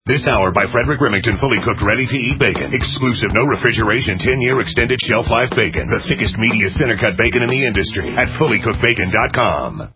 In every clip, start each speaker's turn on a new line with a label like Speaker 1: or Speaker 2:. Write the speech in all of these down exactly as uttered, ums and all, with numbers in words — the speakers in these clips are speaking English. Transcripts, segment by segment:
Speaker 1: This hour by Frederick Remington, fully cooked, ready-to-eat bacon. Exclusive, no refrigeration, ten-year extended shelf life bacon. The thickest, meatiest, center-cut bacon in the industry at fully cooked bacon dot com.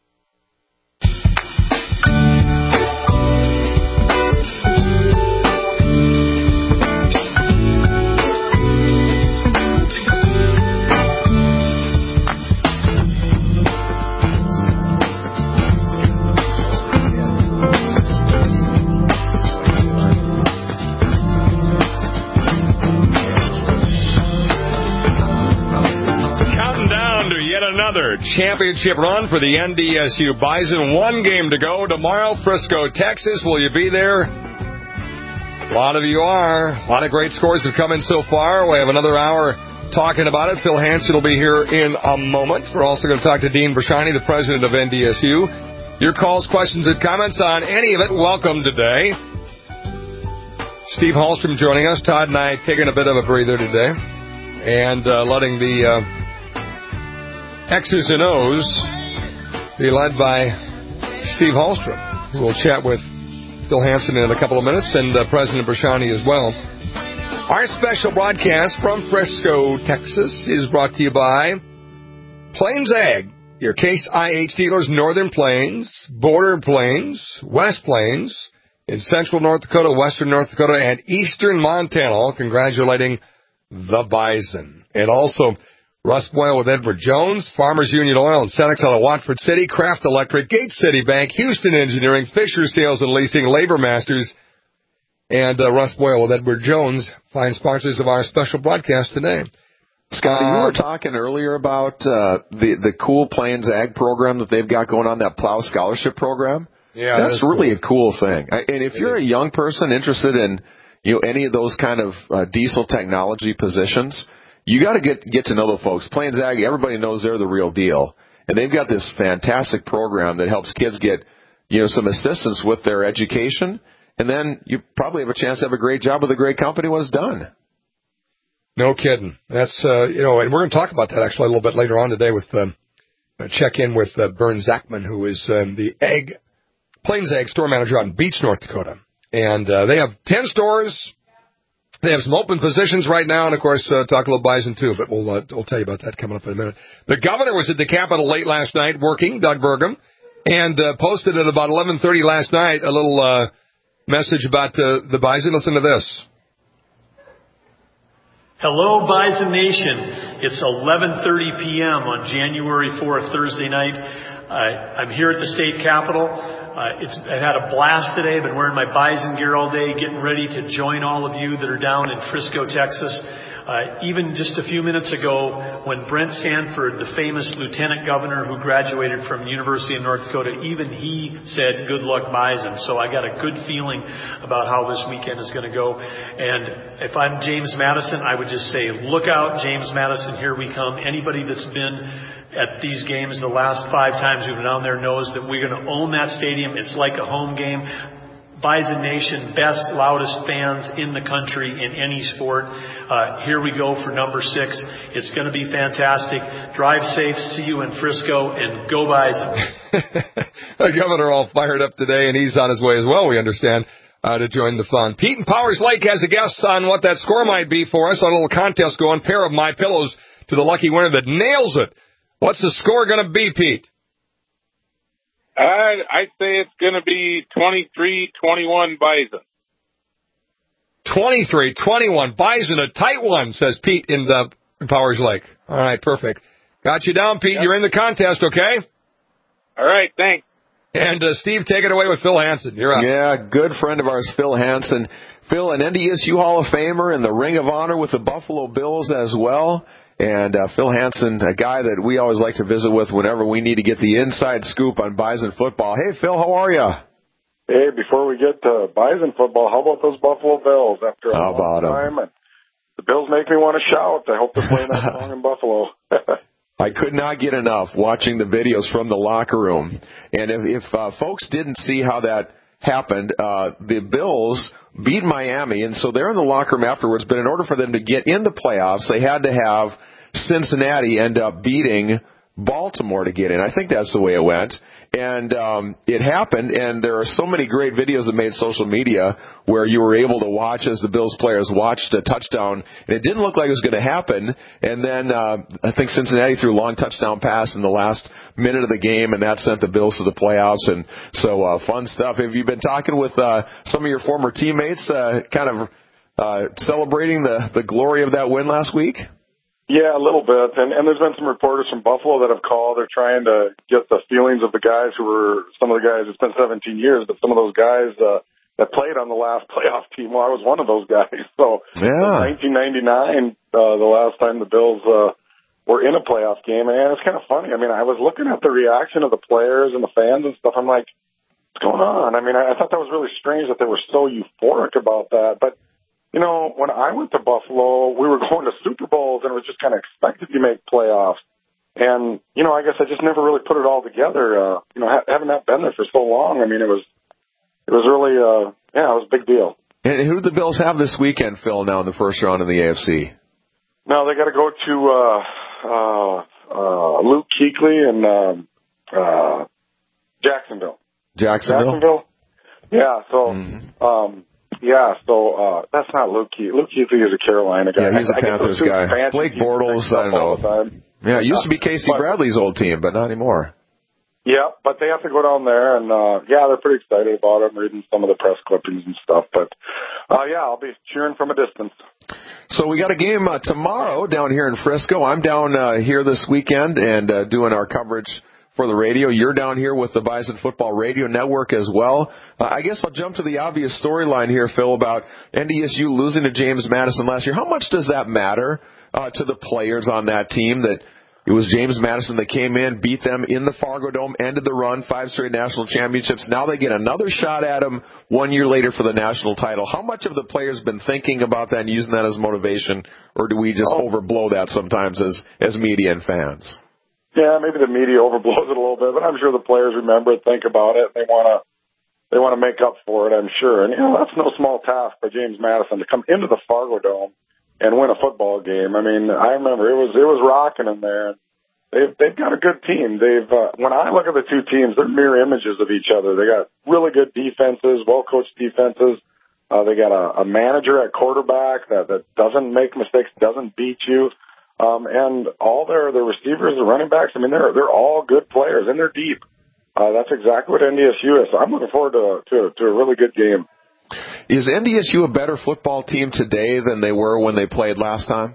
Speaker 2: Another championship run for the N D S U Bison. One game to go tomorrow, Frisco, Texas. Will you be there? A lot of you are. A lot of great scores have come in so far. We have another hour talking about it. Phil Hansen will be here in a moment. We're also going to talk to Dean Brashani, the president of N D S U. Your calls, questions, and comments on any of it, welcome today. Steve Hallstrom joining us. Todd and I taking a bit of a breather today and uh, letting the... Uh, X's and O's be led by Steve Hallstrom, who will chat with Phil Hansen in a couple of minutes, and uh, President Brashani as well. Our special broadcast from Frisco, Texas, is brought to you by Plains Ag, your Case I H dealers, Northern Plains, Border Plains, West Plains, in Central North Dakota, Western North Dakota, and Eastern Montana, all congratulating the Bison. And also Russ Boyle with Edward Jones, Farmers Union Oil and Senex out of Watford City, Kraft Electric, Gate City Bank, Houston Engineering, Fisher Sales and Leasing, Labor Masters, and uh, Russ Boyle with Edward Jones, fine sponsors of our special broadcast today.
Speaker 3: Scotty, um, you were talking earlier about uh, the, the cool Plains Ag program that they've got going on, that Plow Scholarship program.
Speaker 2: Yeah,
Speaker 3: That's
Speaker 2: that
Speaker 3: really
Speaker 2: cool.
Speaker 3: a cool thing. I, and if you're a young person interested in you know any of those kind of uh, diesel technology positions, you got to get get to know the folks. Plains Ag, everybody knows they're the real deal, and they've got this fantastic program that helps kids get, you know, some assistance with their education, and then you probably have a chance to have a great job with a great company when it's done.
Speaker 2: No kidding. That's uh, you know, and we're going to talk about that actually a little bit later on today with um, check in with uh, Bern Zachman, who is um, the Ag Plains Ag store manager out in Beach, North Dakota, and uh, they have ten stores. They have some open positions right now, and, of course, uh, talk a little Bison, too, but we'll, uh, we'll tell you about that coming up in a minute. The governor was at the Capitol late last night working, Doug Burgum, and uh, posted at about eleven thirty last night a little uh, message about uh, the Bison. Listen to this.
Speaker 4: Hello, Bison Nation. It's eleven thirty p.m. on January fourth, Thursday night. Uh, I'm here at the state capitol. Uh, it's, I've had a blast today. I've been wearing my Bison gear all day, getting ready to join all of you that are down in Frisco, Texas. Uh, even just a few minutes ago, when Brent Sanford, the famous lieutenant governor who graduated from University of North Dakota, even he said, "Good luck, Bison." So I got a good feeling about how this weekend is going to go. And if I'm James Madison, I would just say, look out, James Madison, here we come. Anybody that's been at these games the last five times we've been down there knows that we're going to own that stadium. It's like a home game. Bison Nation, best, loudest fans in the country in any sport. Uh, here we go for number six. It's going to be fantastic. Drive safe. See you in Frisco, and go Bison.
Speaker 2: The governor all fired up today, and he's on his way as well, we understand, uh, to join the fun. Pete in Powers Lake has a guess on what that score might be for us. On a little contest going, pair of My Pillows to the lucky winner that nails it. What's the score going to be, Pete?
Speaker 5: Uh, I'd say it's going to be twenty-three twenty-one Bison.
Speaker 2: twenty-three twenty-one Bison, a tight one, says Pete in the in Powers Lake. All right, perfect. Got you down, Pete. Yep. You're in the contest, okay?
Speaker 5: All right, thanks.
Speaker 2: And uh, Steve, take it away with Phil Hansen. You're up.
Speaker 3: Yeah, good friend of ours, Phil Hansen. Phil, an N D S U Hall of Famer in the Ring of Honor with the Buffalo Bills as well. And uh, Phil Hansen, a guy that we always like to visit with whenever we need to get the inside scoop on Bison football. Hey, Phil, how are you?
Speaker 6: Hey, before we get to Bison football, how about those Buffalo Bills? After a
Speaker 3: how
Speaker 6: long time, and the Bills make me want to shout. I hope they're playing that song in Buffalo.
Speaker 3: I could not get enough watching the videos from the locker room. And if, if uh, folks didn't see how that happened, uh, the Bills beat Miami, and so they're in the locker room afterwards, but in order for them to get in the playoffs, they had to have Cincinnati end up beating Baltimore to get in. I think that's the way it went. And um, it happened, and there are so many great videos that made social media where you were able to watch as the Bills players watched a touchdown, and it didn't look like it was going to happen. And then uh, I think Cincinnati threw a long touchdown pass in the last minute of the game, and that sent the Bills to the playoffs. And so uh, fun stuff. Have you been talking with uh, some of your former teammates, uh, kind of uh, celebrating the, the glory of that win last week?
Speaker 6: Yeah, a little bit. And, and there's been some reporters from Buffalo that have called. They're trying to get the feelings of the guys who were, some of the guys, it's been seventeen years, but some of those guys uh, that played on the last playoff team, well, I was one of those guys. So
Speaker 3: yeah.
Speaker 6: nineteen ninety-nine, uh, the last time the Bills uh, were in a playoff game. And it's kind of funny. I mean, I was looking at the reaction of the players and the fans and stuff. I'm like, what's going on? I mean, I, I thought that was really strange that they were so euphoric about that. But you know, when I went to Buffalo, we were going to Super Bowls, and it was just kind of expected to make playoffs. And, you know, I guess I just never really put it all together. Uh, you know, ha- having not been there for so long, I mean, it was, it was really, uh, yeah, it was a big deal.
Speaker 3: And who do the Bills have this weekend, Phil, now in the first round in the A F C?
Speaker 6: No, they got to go to uh, uh, uh, Luke Kuechly and um, uh, Jacksonville.
Speaker 3: Jacksonville?
Speaker 6: Jacksonville? Yeah, so...
Speaker 3: Mm-hmm.
Speaker 6: Um, Yeah, so uh, that's not Luke Kuechly. Luke Kuechly is a Carolina guy.
Speaker 3: Yeah, he's a
Speaker 6: I,
Speaker 3: Panthers
Speaker 6: I
Speaker 3: guy. Blake Bortles, I don't know. Yeah, it used to be Casey
Speaker 6: but,
Speaker 3: Bradley's old team, but not anymore.
Speaker 6: Yeah, but they have to go down there, and uh, yeah, they're pretty excited about it. I'm reading some of the press clippings and stuff, but uh, yeah, I'll be cheering from a distance.
Speaker 3: So we got a game uh, tomorrow down here in Frisco. I'm down uh, here this weekend and uh, doing our coverage for the radio. You're down here with the Bison Football Radio Network as well. Uh, I guess I'll jump to the obvious storyline here, Phil, about N D S U losing to James Madison last year. How much does that matter uh, to the players on that team that it was James Madison that came in, beat them in the Fargo Dome, ended the run, five straight national championships. Now they get another shot at them one year later for the national title. How much have the players been thinking about that and using that as motivation, or do we just oh. overblow that sometimes as, as media and fans?
Speaker 6: Yeah, maybe the media overblows it a little bit, but I'm sure the players remember it, think about it. They want to, they want to make up for it, I'm sure. And, you know, that's no small task for James Madison to come into the Fargo Dome and win a football game. I mean, I remember it was, it was rocking in there. They've, they've got a good team. They've, uh, when I look at the two teams, they're mirror images of each other. They got really good defenses, well-coached defenses. Uh, they got a, a manager at quarterback that, that doesn't make mistakes, doesn't beat you. Um, and all their, their receivers, the running backs, I mean, they're, they're all good players and they're deep. Uh, that's exactly what N D S U is. So I'm looking forward to, to, to a really good game.
Speaker 3: Is N D S U a better football team today than they were when they played last time?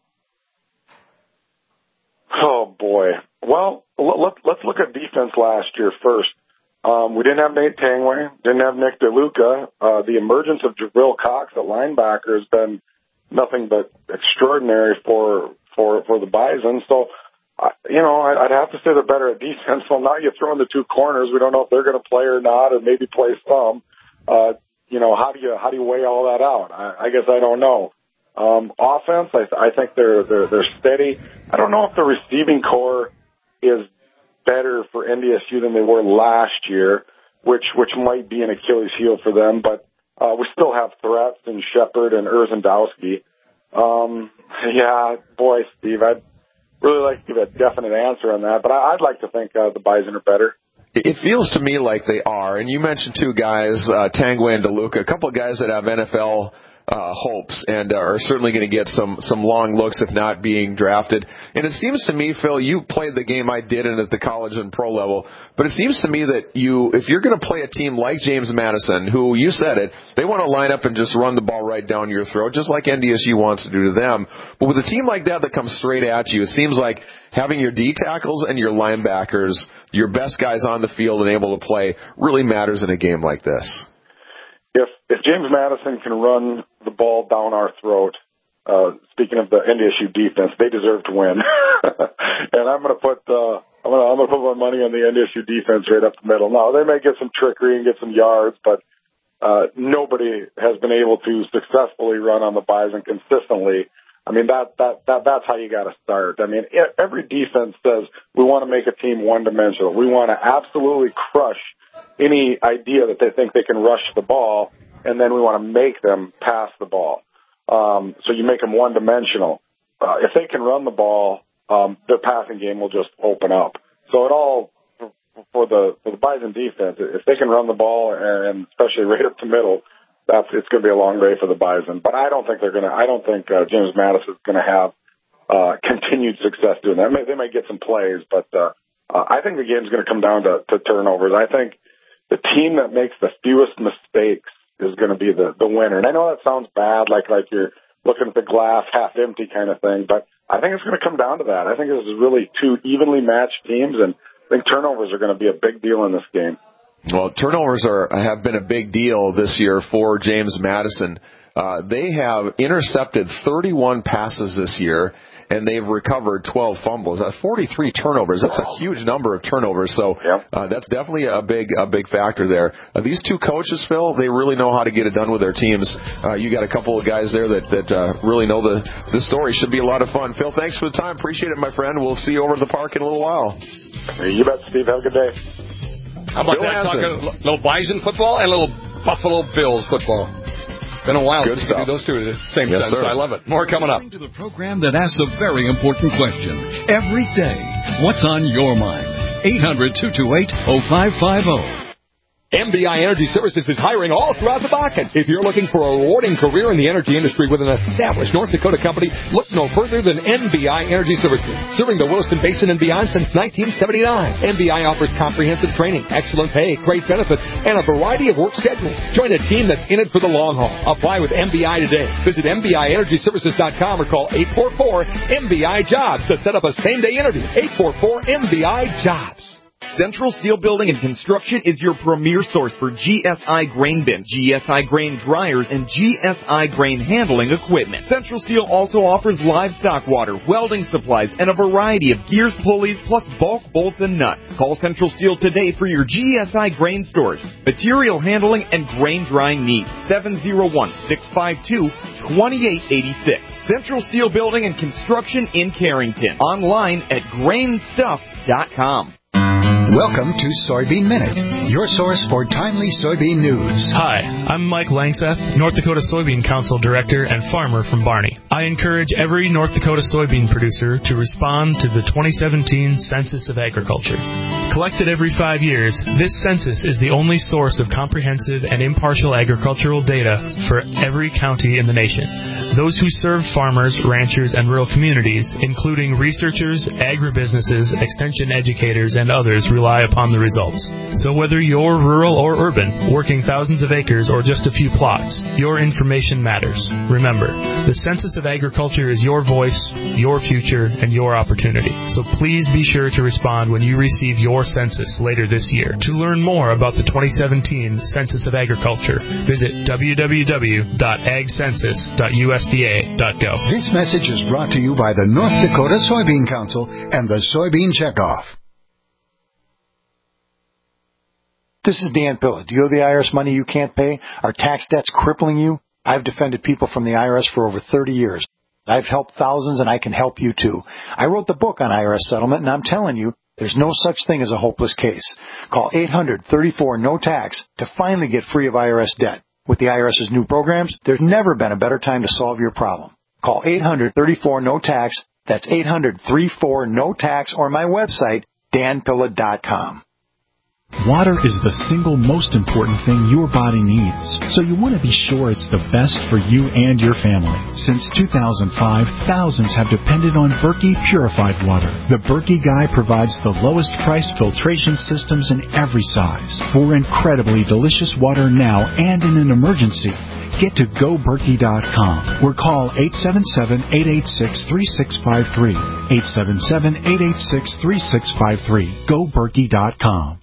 Speaker 6: Oh boy. Well, let, let's look at defense last year first. Um, we didn't have Nate Tangway, didn't have Nick DeLuca. Uh, the emergence of Jabril Cox at linebacker has been nothing but extraordinary for, for, for the Bison. So, uh, you know, I, I'd have to say they're better at defense. Well, now you throw in the two corners. We don't know if they're going to play or not, or maybe play some. Uh, you know, how do you, how do you weigh all that out? I, I guess I don't know. Um, offense, I, I think they're, they're, they're steady. I don't know if the receiving core is better for N D S U than they were last year, which, which might be an Achilles heel for them, but Uh, we still have threats in Shepard and Urzendowski. Um, yeah, boy, Steve, I'd really like to give a definite answer on that, but I, I'd like to think uh, the Bison are better.
Speaker 3: It feels to me like they are, and you mentioned two guys, uh, Tangway and DeLuca, a couple of guys that have N F L uh, hopes and are certainly going to get some some long looks if not being drafted. And it seems to me, Phil, you played the game I did in at the college and pro level, but it seems to me that you, if you're going to play a team like James Madison, who you said it, they want to line up and just run the ball right down your throat, just like N D S U wants to do to them. But with a team like that that comes straight at you, it seems like having your D tackles and your linebackers, your best guys on the field and able to play, really matters in a game like this.
Speaker 6: If if James Madison can run the ball down our throat, uh, speaking of the N D S U defense, they deserve to win. And I'm going to put uh, I'm going to I'm going to put my money on the N D S U defense right up the middle. Now they may get some trickery and get some yards, but uh, nobody has been able to successfully run on the Bison consistently. I mean, that, that, that, that's how you got to start. I mean, every defense says we want to make a team one-dimensional. We want to absolutely crush any idea that they think they can rush the ball, and then we want to make them pass the ball. Um, so you make them one-dimensional. Uh, if they can run the ball, um, their passing game will just open up. So it all for the for the Bison defense. If they can run the ball, and especially right up the middle, that's it's going to be a long day for the Bison. But I don't think they're going to. I don't think uh, James Madison is going to have uh, continued success doing that. They may, they might get some plays, but uh, uh, I think the game's going to come down to, to turnovers. I think the team that makes the fewest mistakes is going to be the, the winner. And I know that sounds bad, like like you're looking at the glass half empty kind of thing, but I think it's going to come down to that. I think this is really two evenly matched teams, and I think turnovers are going to be a big deal in this game.
Speaker 3: Well, turnovers are have been a big deal this year for James Madison. Uh, they have intercepted thirty-one passes this year, and they've recovered twelve fumbles. That's forty-three turnovers. That's a huge number of turnovers. So uh, that's definitely a big a big factor there. Uh, these two coaches, Phil, they really know how to get it done with their teams. Uh, you got a couple of guys there that that uh, really know the the story. Should be a lot of fun. Phil, thanks for the time. Appreciate it, my friend. We'll see you over at the park in a little while.
Speaker 6: You bet, Steve. Have a good day.
Speaker 2: How about
Speaker 3: Bill
Speaker 2: that?
Speaker 3: Hazen.
Speaker 2: Talking a little Bison football and a little Buffalo Bills football. Been a while
Speaker 3: Good
Speaker 2: since we do
Speaker 3: stuff.
Speaker 2: those two at the same
Speaker 3: Yes,
Speaker 2: time.
Speaker 3: sir.
Speaker 2: So I love it. More coming up.
Speaker 7: To the program that asks a very important question every day. What's on your mind? eight hundred, two two eight, oh five five oh.
Speaker 2: M B I Energy Services is hiring all throughout the Bakken. If you're looking for a rewarding career in the energy industry with an established North Dakota company, look no further than M B I Energy Services. Serving the Williston Basin and beyond since nineteen seventy-nine. M B I offers comprehensive training, excellent pay, great benefits, and a variety of work schedules. Join a team that's in it for the long haul. Apply with M B I today. Visit M B I energy services dot com or call eight four four M B I jobs to set up a same-day interview. eight four four M B I jobs.
Speaker 8: Central Steel Building and Construction is your premier source for G S I grain bins, G S I grain dryers, and G S I grain handling equipment. Central Steel also offers livestock water, welding supplies, and a variety of gears, pulleys, plus bulk bolts and nuts. Call Central Steel today for your G S I grain storage, material handling, and grain drying needs. seven oh one, six five two, two eight eight six. Central Steel Building and Construction in Carrington. Online at grain stuff dot com.
Speaker 9: Welcome to Soybean Minute, your source for timely soybean news.
Speaker 10: Hi, I'm Mike Langseth, North Dakota Soybean Council Director and farmer from Barney. I encourage every North Dakota soybean producer to respond to the twenty seventeen Census of Agriculture. Collected every five years, this census is the only source of comprehensive and impartial agricultural data for every county in the nation. Those who serve farmers, ranchers, and rural communities, including researchers, agribusinesses, extension educators, and others, rely upon the results. So whether you're rural or urban, working thousands of acres or just a few plots, your information matters. Remember, the Census of Agriculture is your voice, your future, and your opportunity. So please be sure to respond when you receive your census later this year. To learn more about the twenty seventeen Census of Agriculture, visit w w w dot ag census dot u s d a dot gov.
Speaker 9: This message is brought to you by the North Dakota Soybean Council and the Soybean Checkoff.
Speaker 11: This is Dan Pilla. Do you owe the I R S money you can't pay? Are tax debts crippling you? I've defended people from the I R S for over thirty years. I've helped thousands, and I can help you too. I wrote the book on I R S settlement, and I'm telling you, there's no such thing as a hopeless case. Call eight hundred, thirty-four, no tax to finally get free of I R S debt. With the IRS's new programs, there's never been a better time to solve your problem. Call eight hundred, thirty-four, no tax. That's eight hundred, thirty-four, no tax, or my website, dan pilla dot com.
Speaker 12: Water is the single most important thing your body needs, so you want to be sure it's the best for you and your family. Since two thousand five, thousands have depended on Berkey purified water. The Berkey Guy provides the lowest priced filtration systems in every size for incredibly delicious water now and in an emergency. Get to go berkey dot com or call eight seven seven, eight eight six, three six five three. eight seven seven, eight eight six, three six five three. go berkey dot com.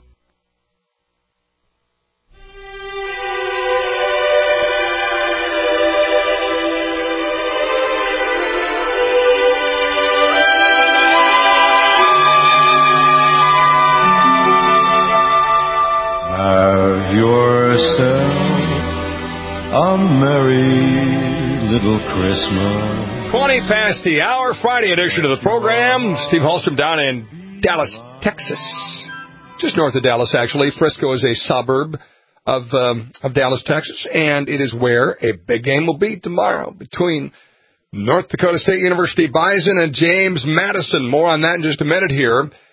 Speaker 13: Have yourself a merry little Christmas.
Speaker 2: twenty past the hour, Friday edition of the program. Steve Hallstrom down in Dallas, Texas. Just north of Dallas, actually. Frisco is a suburb of um, of Dallas, Texas, and it is where a big game will be tomorrow between North Dakota State University Bison and James Madison. More on that in just a minute here.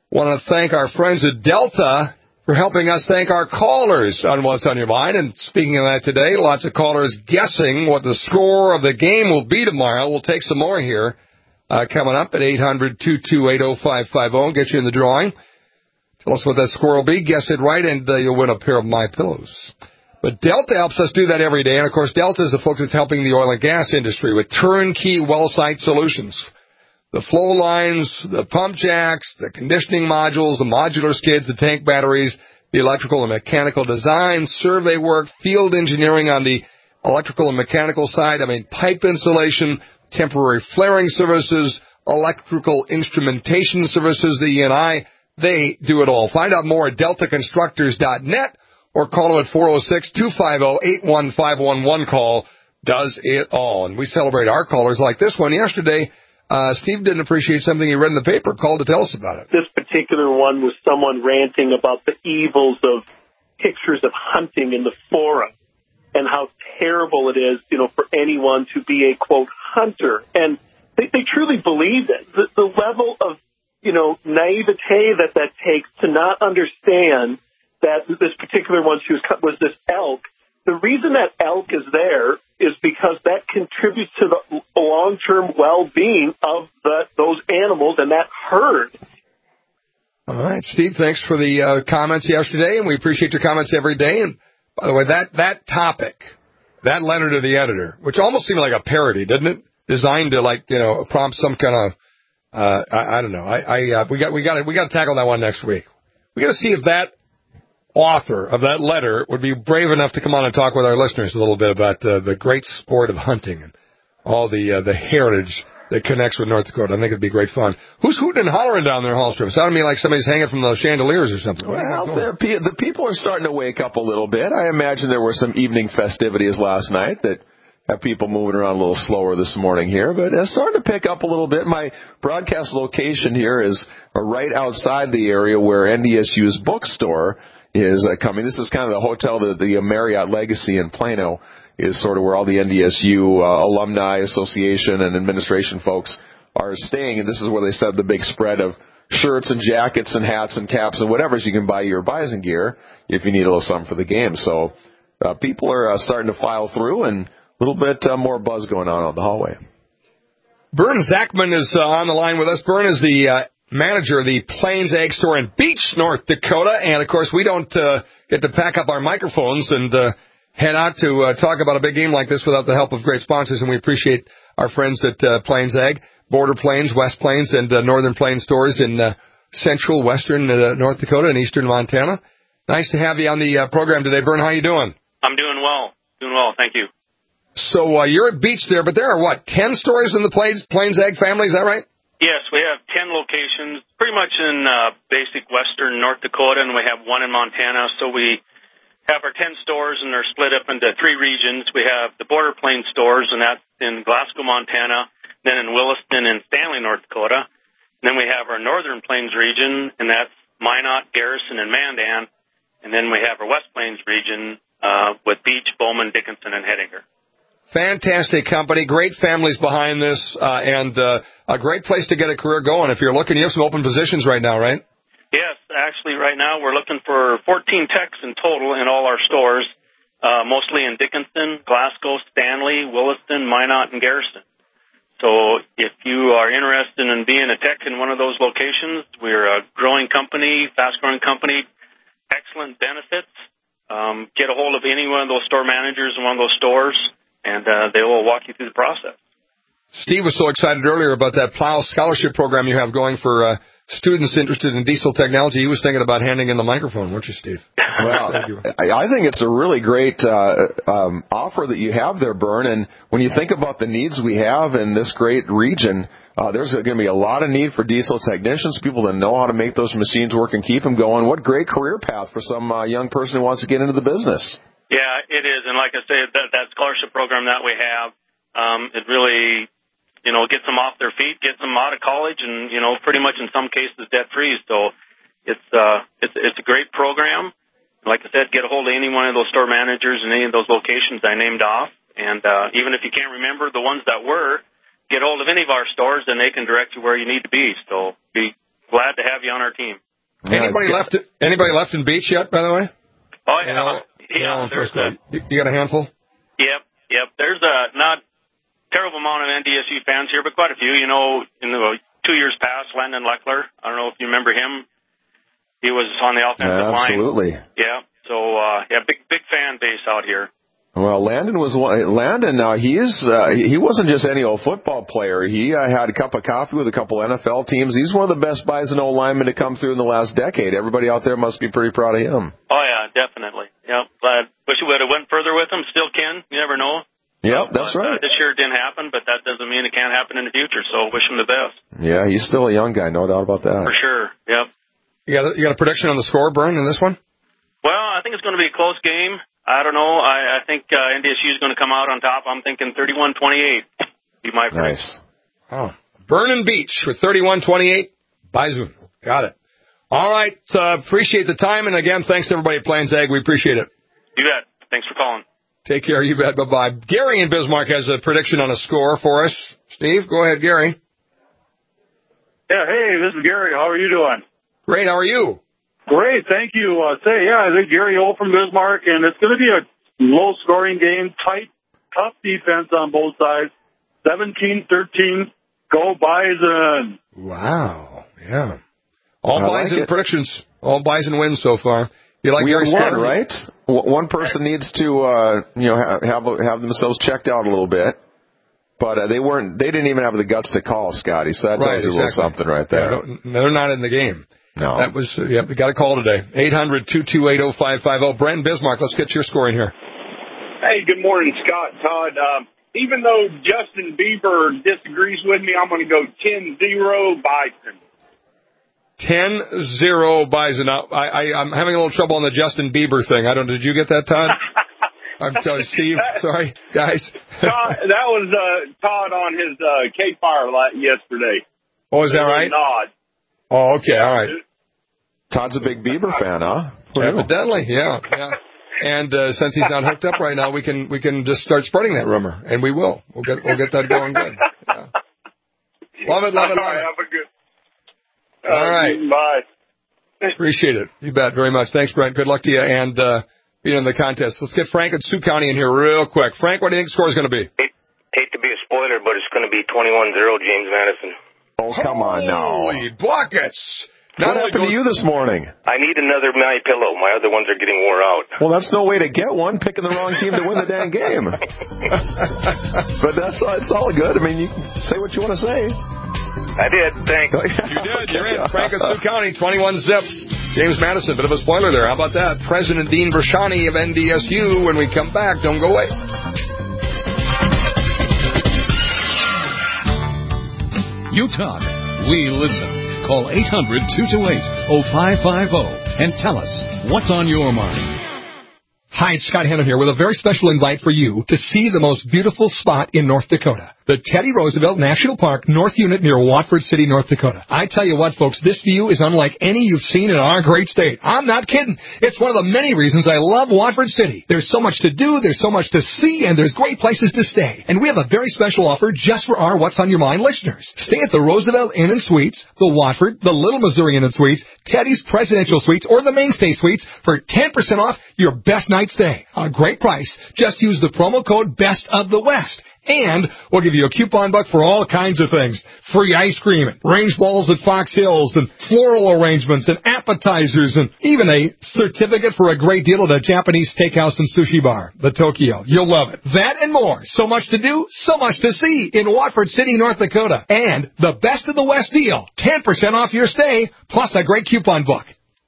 Speaker 2: Want to thank our friends at Delta for helping us thank our callers on What's on Your Mind. And speaking of that today, lots of callers guessing what the score of the game will be tomorrow. We'll take some more here uh, coming up at eight hundred, two two eight, oh five five oh and get you in the drawing. Tell us what that score will be. Guess it right, and uh, you'll win a pair of My Pillows. But Delta helps us do that every day. And, of course, Delta is the folks that's helping the oil and gas industry with turnkey well site solutions. The flow lines, the pump jacks, the conditioning modules, the modular skids, the tank batteries, the electrical and mechanical design, survey work, field engineering on the electrical and mechanical side. I mean, pipe installation, temporary flaring services, electrical instrumentation services, the E and I. They do it all. Find out more at delta constructors dot net or call them at four oh six, two five oh, eight one five one. One call does it all. And we celebrate our callers like this one. Yesterday, Uh, Steve didn't appreciate something he read in the paper, called to tell us about it.
Speaker 14: This particular one was someone ranting about the evils of pictures of hunting in the forum and how terrible it is, you know, for anyone to be a, quote, hunter. And they, they truly believe it. The, the level of, you know, naivete that that takes to not understand that this particular one she was, was this elk. The reason that elk is there is because that contributes to the long-term well-being of the, those animals and that herd.
Speaker 2: All right, Steve, thanks for the uh, comments yesterday, and we appreciate your comments every day. And by the way, that, that topic, that letter to the editor, which almost seemed like a parody, didn't it? Designed to, like, you know, prompt some kind of, uh, I, I don't know. I, I uh, we got we got we got to tackle that one next week. We got to see if that author of that letter would be brave enough to come on and talk with our listeners a little bit about uh, the great sport of hunting and all the uh, the heritage that connects with North Dakota. I think it'd be great fun. Who's hooting and hollering down there, Hallstrom? Sounded to me like somebody's hanging from the chandeliers or something.
Speaker 3: Well, the, the people are starting to wake up a little bit. I imagine there were some evening festivities last night that have people moving around a little slower this morning here, but it's starting to pick up a little bit. My broadcast location here is right outside the area where N D S U's bookstore is uh, coming. This is kind of the hotel, the, the Marriott Legacy in Plano is sort of where all the N D S U uh, Alumni Association and administration folks are staying, and this is where they set the big spread of shirts and jackets and hats and caps and whatever, so you can buy your Bison gear if you need a little something for the game. So uh, people are uh, starting to file through, and a little bit uh, more buzz going on out the hallway.
Speaker 2: Bern Zachman is uh, on the line with us. Bern is the uh, manager of the Plains Ag Store in Beach, North Dakota. And, of course, we don't uh, get to pack up our microphones and uh, head out to uh, talk about a big game like this without the help of great sponsors. And we appreciate our friends at uh, Plains Ag, Border Plains, West Plains, and uh, Northern Plains stores in uh, central, western uh, North Dakota and eastern Montana. Nice to have you on the uh, program today. Bern, how you doing?
Speaker 15: I'm doing well. Doing well. Thank you.
Speaker 2: So uh, you're at Beach there, but there are, what, ten stores in the Plains, Plains Ag family? Is that right?
Speaker 15: Yes, we have ten locations, pretty much in uh, basic western North Dakota, and we have one in Montana. So we have our ten stores, and they're split up into three regions. We have the Border Plains stores, and that's in Glasgow, Montana, then in Williston and Stanley, North Dakota. And then we have our Northern Plains region, and that's Minot, Garrison, and Mandan. And then we have our West Plains region uh, with Beach, Bowman, Dickinson, and Hettinger.
Speaker 2: Fantastic company, great families behind this, uh, and uh, a great place to get a career going. If you're looking, you have some open positions right now, right?
Speaker 15: Yes, actually right now we're looking for fourteen techs in total in all our stores, uh, mostly in Dickinson, Glasgow, Stanley, Williston, Minot, and Garrison. So if you are interested in being a tech in one of those locations, we're a growing company, fast-growing company, excellent benefits. Um, get a hold of any one of those store managers in one of those stores, and uh, they will walk you through the process.
Speaker 2: Steve was so excited earlier about that Plow Scholarship program you have going for uh, students interested in diesel technology. He was thinking about handing in the microphone, weren't you, Steve?
Speaker 3: Well, I think it's a really great uh, um, offer that you have there, Bern. And when you think about the needs we have in this great region, uh, there's going to be a lot of need for diesel technicians, people that know how to make those machines work and keep them going. What great career path for some uh, young person who wants to get into the business.
Speaker 15: Yeah, it is. And like I said, that, that scholarship program that we have, um, it really, you know, gets them off their feet, gets them out of college, and, you know, pretty much in some cases debt-free. So it's, uh, it's, it's a great program. Like I said, get a hold of any one of those store managers in any of those locations I named off. And uh, even if you can't remember the ones that were, get a hold of any of our stores, and they can direct you where you need to be. So be glad to have you on our team.
Speaker 2: Yeah, anybody left? Anybody left in Beach yet? By the way.
Speaker 15: Oh yeah,
Speaker 2: you know,
Speaker 15: yeah.
Speaker 2: you know,
Speaker 15: There's a,
Speaker 2: you, you got a handful.
Speaker 15: Yep, yep. There's a not terrible amount of N D S U fans here, but quite a few. You know, in the two years past, Landon Leckler. I don't know if you remember him. He was on the offensive
Speaker 3: yeah,
Speaker 15: line.
Speaker 3: Absolutely.
Speaker 15: Yeah. So uh, yeah, big big fan base out here.
Speaker 3: Well, Landon was one. Landon, uh, he's uh, he wasn't just any old football player. He uh, had a cup of coffee with a couple N F L teams. He's one of the best Bison O linemen to come through in the last decade. Everybody out there must be pretty proud of him.
Speaker 15: Oh yeah, definitely. Yep. Glad. Wish we would have went further with him. Still can. You never know.
Speaker 3: Yep, that's
Speaker 15: but,
Speaker 3: right.
Speaker 15: Uh, this year it didn't happen, but that doesn't mean it can't happen in the future. So wish him the best.
Speaker 3: Yeah, he's still a young guy, no doubt about that.
Speaker 15: For sure. Yep.
Speaker 2: You got a, you got a prediction on the score, Brian, in this one?
Speaker 15: Well, I think it's going to be a close game. I don't know. I, I think uh, N D S U is going to come out on top. I'm thinking thirty-one twenty-eight. Be my prediction.
Speaker 3: Nice.
Speaker 2: Oh, Vernon Beach with thirty-one twenty-eight. Bison. Got it. All right. Uh, appreciate the time. And again, thanks to everybody at Plains Ag. We appreciate it.
Speaker 15: You bet. Thanks for calling.
Speaker 2: Take care. You bet. Bye-bye. Gary in Bismarck has a prediction on a score for us. Steve, go ahead, Gary.
Speaker 16: Yeah, hey, this is Gary. How are you doing?
Speaker 2: Great. How are you?
Speaker 16: Great, thank you. Uh, say, yeah, I think Gary O from Bismarck, and it's going to be a low-scoring game, tight, tough defense on both sides. seventeen thirteen, go Bison.
Speaker 2: Wow, yeah. All
Speaker 3: I
Speaker 2: Bison
Speaker 3: like
Speaker 2: predictions. All Bison wins so far. You like
Speaker 3: we
Speaker 2: Gary's
Speaker 3: won,
Speaker 2: strategy?
Speaker 3: right? W- One person needs to, uh, you know, ha- have have themselves checked out a little bit. But uh, they weren't. They didn't even have the guts to call, Scotty. So that
Speaker 2: Right,
Speaker 3: tells you a little
Speaker 2: exactly.
Speaker 3: something right there.
Speaker 2: Yeah, no, they're not in the game.
Speaker 3: No.
Speaker 2: That was, uh, yeah, we got a call today. eight hundred two two eight oh five five oh. Brent Bismarck, let's get your score in here.
Speaker 17: Hey, good morning, Scott, Todd. Um, even though Justin Bieber disagrees with me, I'm going to go ten zero Bison.
Speaker 2: ten zero Bison. Now, I, I, I'm having a little trouble on the Justin Bieber thing. I don't, did you get that, Todd? I'm sorry, Steve. Sorry, guys.
Speaker 17: Todd, that was uh, Todd on his uh, K-Fire yesterday.
Speaker 2: Oh, is that right?
Speaker 17: Nod.
Speaker 2: Oh, okay, all right.
Speaker 3: Todd's a big Bieber fan, huh?
Speaker 2: Evidently, yeah, yeah. And uh, since he's not hooked up right now, we can we can just start spreading that rumor, and we will. We'll get we'll get that going good. Yeah. Love it, love it, love it.
Speaker 17: Have a good.
Speaker 2: All right.
Speaker 17: Bye.
Speaker 2: Appreciate it. You bet very much. Thanks, Brent. Good luck to you, and uh, be in the contest. Let's get Frank and Sioux County in here real quick. Frank, what do you think the score is going to be?
Speaker 18: Hate, hate to be a spoiler, but it's going to be twenty-one zero James Madison.
Speaker 3: Oh, come on now.
Speaker 2: Holy buckets.
Speaker 3: What happened to you this morning?
Speaker 18: I need another My Pillow. My other ones are getting wore out.
Speaker 3: Well, that's no way to get one, picking the wrong team to win the dang game. But that's it's all good. I mean, you can say what you want to say.
Speaker 18: I did. Thanks.
Speaker 2: You did. You're in. Frank and Sioux County, twenty-one zip. James Madison, bit of a spoiler there. How about that? President Dean Brashani of N D S U. When we come back, don't go away.
Speaker 7: You talk, we listen. Call eight hundred two two eight oh five five oh and tell us what's on your mind.
Speaker 19: Hi, it's Scott Hannon here with a very special invite for you to see the most beautiful spot in North Dakota. The Teddy Roosevelt National Park North Unit near Watford City, North Dakota. I tell you what, folks, this view is unlike any you've seen in our great state. I'm not kidding. It's one of the many reasons I love Watford City. There's so much to do, there's so much to see, and there's great places to stay. And we have a very special offer just for our What's on Your Mind listeners. Stay at the Roosevelt Inn and Suites, the Watford, the Little Missouri Inn and Suites, Teddy's Presidential Suites, or the Mainstay Suites for ten percent off your best night stay. A great price. Just use the promo code Best of the West. And we'll give you a coupon buck for all kinds of things. Free ice cream, and range balls at Fox Hills, and floral arrangements, and appetizers, and even a certificate for a great deal at a Japanese steakhouse and sushi bar, the Tokyo. You'll love it. That and more. So much to do, so much to see in Watford City, North Dakota. And the Best of the West deal. ten percent off your stay, plus a great coupon book.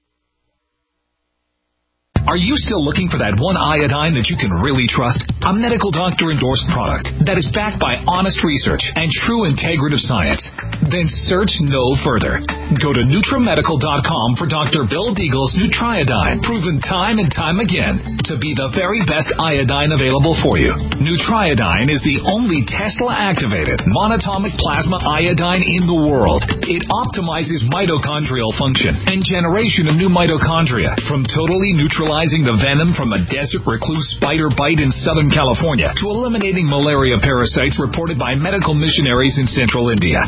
Speaker 20: Are you still looking for that one iodine that you can really trust? A medical doctor-endorsed product that is backed by honest research and true integrative science? Then search no further. Go to Nutramedical dot com for Doctor Bill Deagle's Nutriodine, proven time and time again to be the very best iodine available for you. Nutriodine is the only Tesla-activated monatomic plasma iodine in the world. It optimizes mitochondrial function and generation of new mitochondria from totally neutralizing the venom from a desert recluse spider bite in Southern California to eliminating malaria parasites reported by medical missionaries in central India. Doctor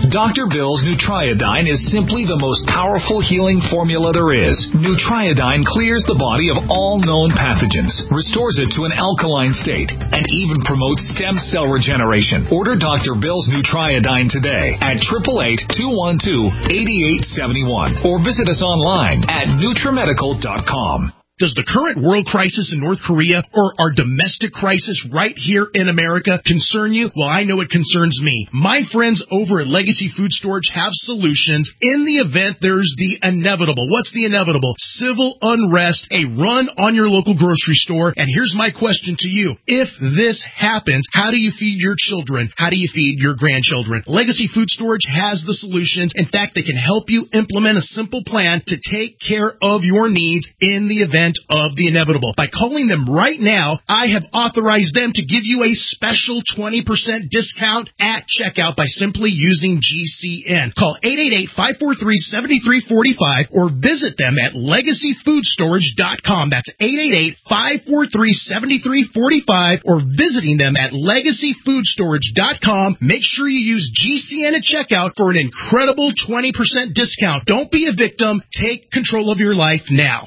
Speaker 20: Doctor Bill's Nutriodine is simply the most powerful healing formula there is. Nutriodine clears the body of all known pathogens, restores it to an alkaline state, and even promotes stem cell regeneration. Order Doctor Bill's Nutriodine today at eight eight eight, two one two, eight eight seven one or visit us online at Nutrimedical dot com.
Speaker 21: Does the current world crisis in North Korea or our domestic crisis right here in America concern you? Well, I know it concerns me. My friends over at Legacy Food Storage have solutions in the event there's the inevitable. What's the inevitable? Civil unrest, a run on your local grocery store. And here's my question to you. If this happens, how do you feed your children? How do you feed your grandchildren? Legacy Food Storage has the solutions. In fact, they can help you implement a simple plan to take care of your needs in the event of the inevitable. By calling them right now, I have authorized them to give you a special twenty percent discount at checkout by simply using G C N. Call eight eight eight, five four three, seven three four five or visit them at legacy food storage dot com. That's eight eight eight, five four three, seven three four five or visiting them at legacy food storage dot com. Make sure you use G C N at checkout for an incredible twenty percent discount. Don't be a victim. Take control of your life now.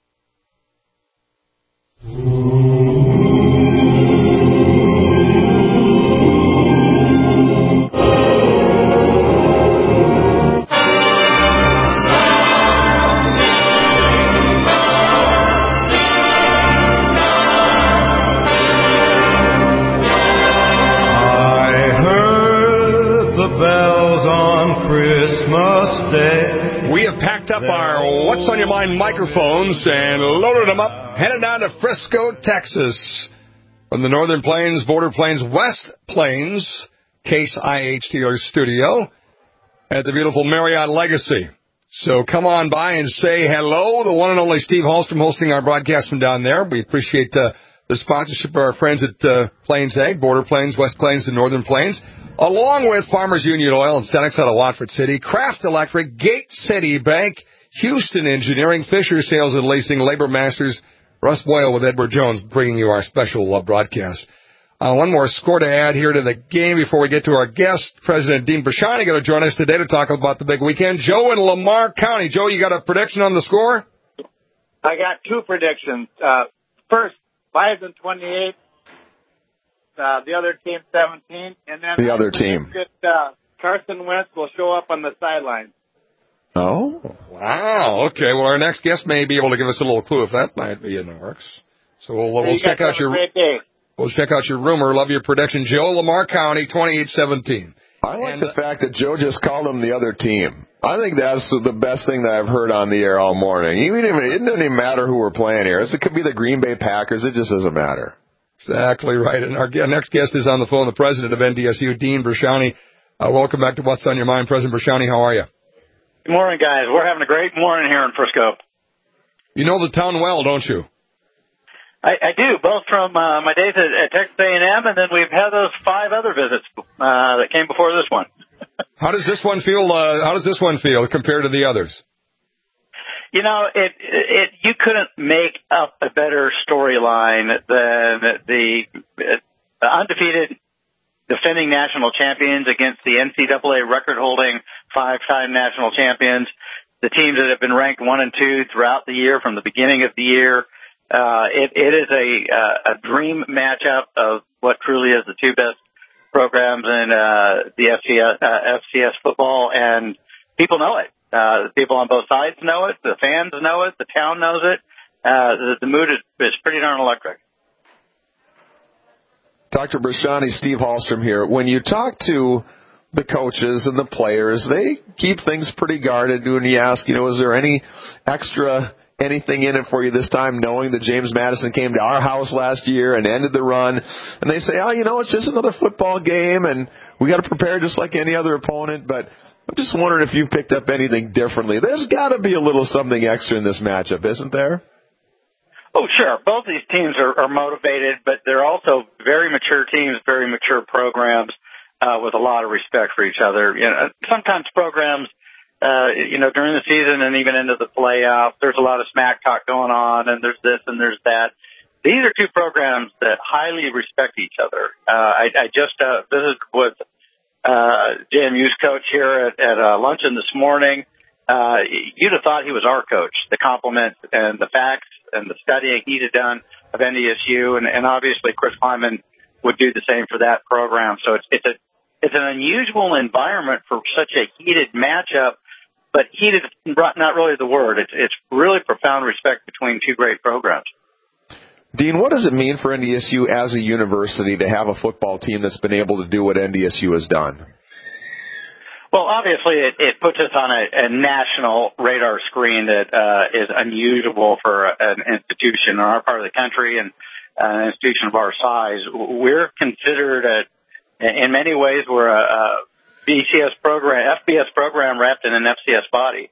Speaker 2: We have packed up our What's on Your Mind microphones and loaded them up, headed down to Frisco, Texas. From the Northern Plains, Border Plains, West Plains, Case I H T R studio at the beautiful Marriott Legacy. So come on by and say hello. The one and only Steve Hallstrom hosting our broadcast from down there. We appreciate the, the sponsorship of our friends at uh, Plains Ag, Border Plains, West Plains, and Northern Plains. Along with Farmers Union Oil and Cenex out of Watford City, Kraft Electric, Gate City Bank, Houston Engineering, Fisher Sales and Leasing, Labor Masters, Russ Boyle with Edward Jones bringing you our special uh, broadcast. Uh, one more score to add here to the game before we get to our guest. President Dean Brashani going to join us today to talk about the big weekend. Joe in Lamar County. Joe, you got a prediction on the score?
Speaker 22: I got two predictions. Uh, first, Bison twenty-eight. Uh, the other team seventeen, and then
Speaker 3: the other team.
Speaker 22: That, uh, Carson Wentz will show up on the sidelines.
Speaker 3: Oh,
Speaker 2: wow. Okay. Well, our next guest may be able to give us a little clue if that might be in the works. So we'll, we'll
Speaker 22: you
Speaker 2: check out your we'll check out your rumor. Love your prediction, Joe. Lamar County, twenty-eight seventeen.
Speaker 3: I like
Speaker 2: and,
Speaker 3: the fact that Joe just called them the other team. I think that's the best thing that I've heard on the air all morning. Even if it doesn't even matter who we're playing here. It could be the Green Bay Packers. It just doesn't matter.
Speaker 2: Exactly right. And our next guest is on the phone, the president of N D S U, Dean Brashani. Uh, welcome back to What's on Your Mind. President Brashani, how are you?
Speaker 23: Good morning, guys. We're having a great morning here in Frisco.
Speaker 2: You know the town well, don't you?
Speaker 23: I, I do, both from uh, my days at, at Texas A and M, and then we've had those five other visits uh, that came before this one.
Speaker 2: How does this one feel? Uh, how does this one feel compared to the others?
Speaker 23: You know, it, it, you couldn't make up a better storyline than the uh, undefeated defending national champions against the N C double A record-holding five-time national champions, the teams that have been ranked one and two throughout the year from the beginning of the year. Uh, it, it is a, uh, a dream matchup of what truly is the two best programs in uh, the F C S, uh, F C S football, and people know it. Uh, the people on both sides know it. The fans know it. The town knows it. Uh, the, the mood is, is pretty darn electric.
Speaker 3: Doctor Brashani, Steve Hallstrom here. When you talk to the coaches and the players, they keep things pretty guarded. When you ask, you know, is there any extra anything in it for you this time, knowing that James Madison came to our house last year and ended the run, and they say, oh, you know, it's just another football game, and we got to prepare just like any other opponent, but I'm just wondering if you've picked up anything differently. There's got to be a little something extra in this matchup, isn't there?
Speaker 23: Oh, sure. Both these teams are, are motivated, but they're also very mature teams, very mature programs uh, with a lot of respect for each other. You know, sometimes programs, uh, you know, during the season and even into the playoffs, there's a lot of smack talk going on, and there's this and there's that. These are two programs that highly respect each other. Uh, I, I just uh, visited with uh, J M U's coach here at, at uh, luncheon this morning, uh, you'd have thought he was our coach. The compliment and the facts and the studying he'd have done of N D S U, and, and obviously Chris Kleinman would do the same for that program. So it's it's a it's an unusual environment for such a heated matchup, but heated not really the word. It's it's really profound respect between two great programs.
Speaker 3: Dean, what does it mean for N D S U as a university to have a football team that's been able to do what N D S U has done?
Speaker 23: Well, obviously, it, it puts us on a, a national radar screen that uh, is unusual for an institution in our part of the country and uh, an institution of our size. We're considered, a, in many ways, we're a, a B C S program, F B S program wrapped in an F C S body.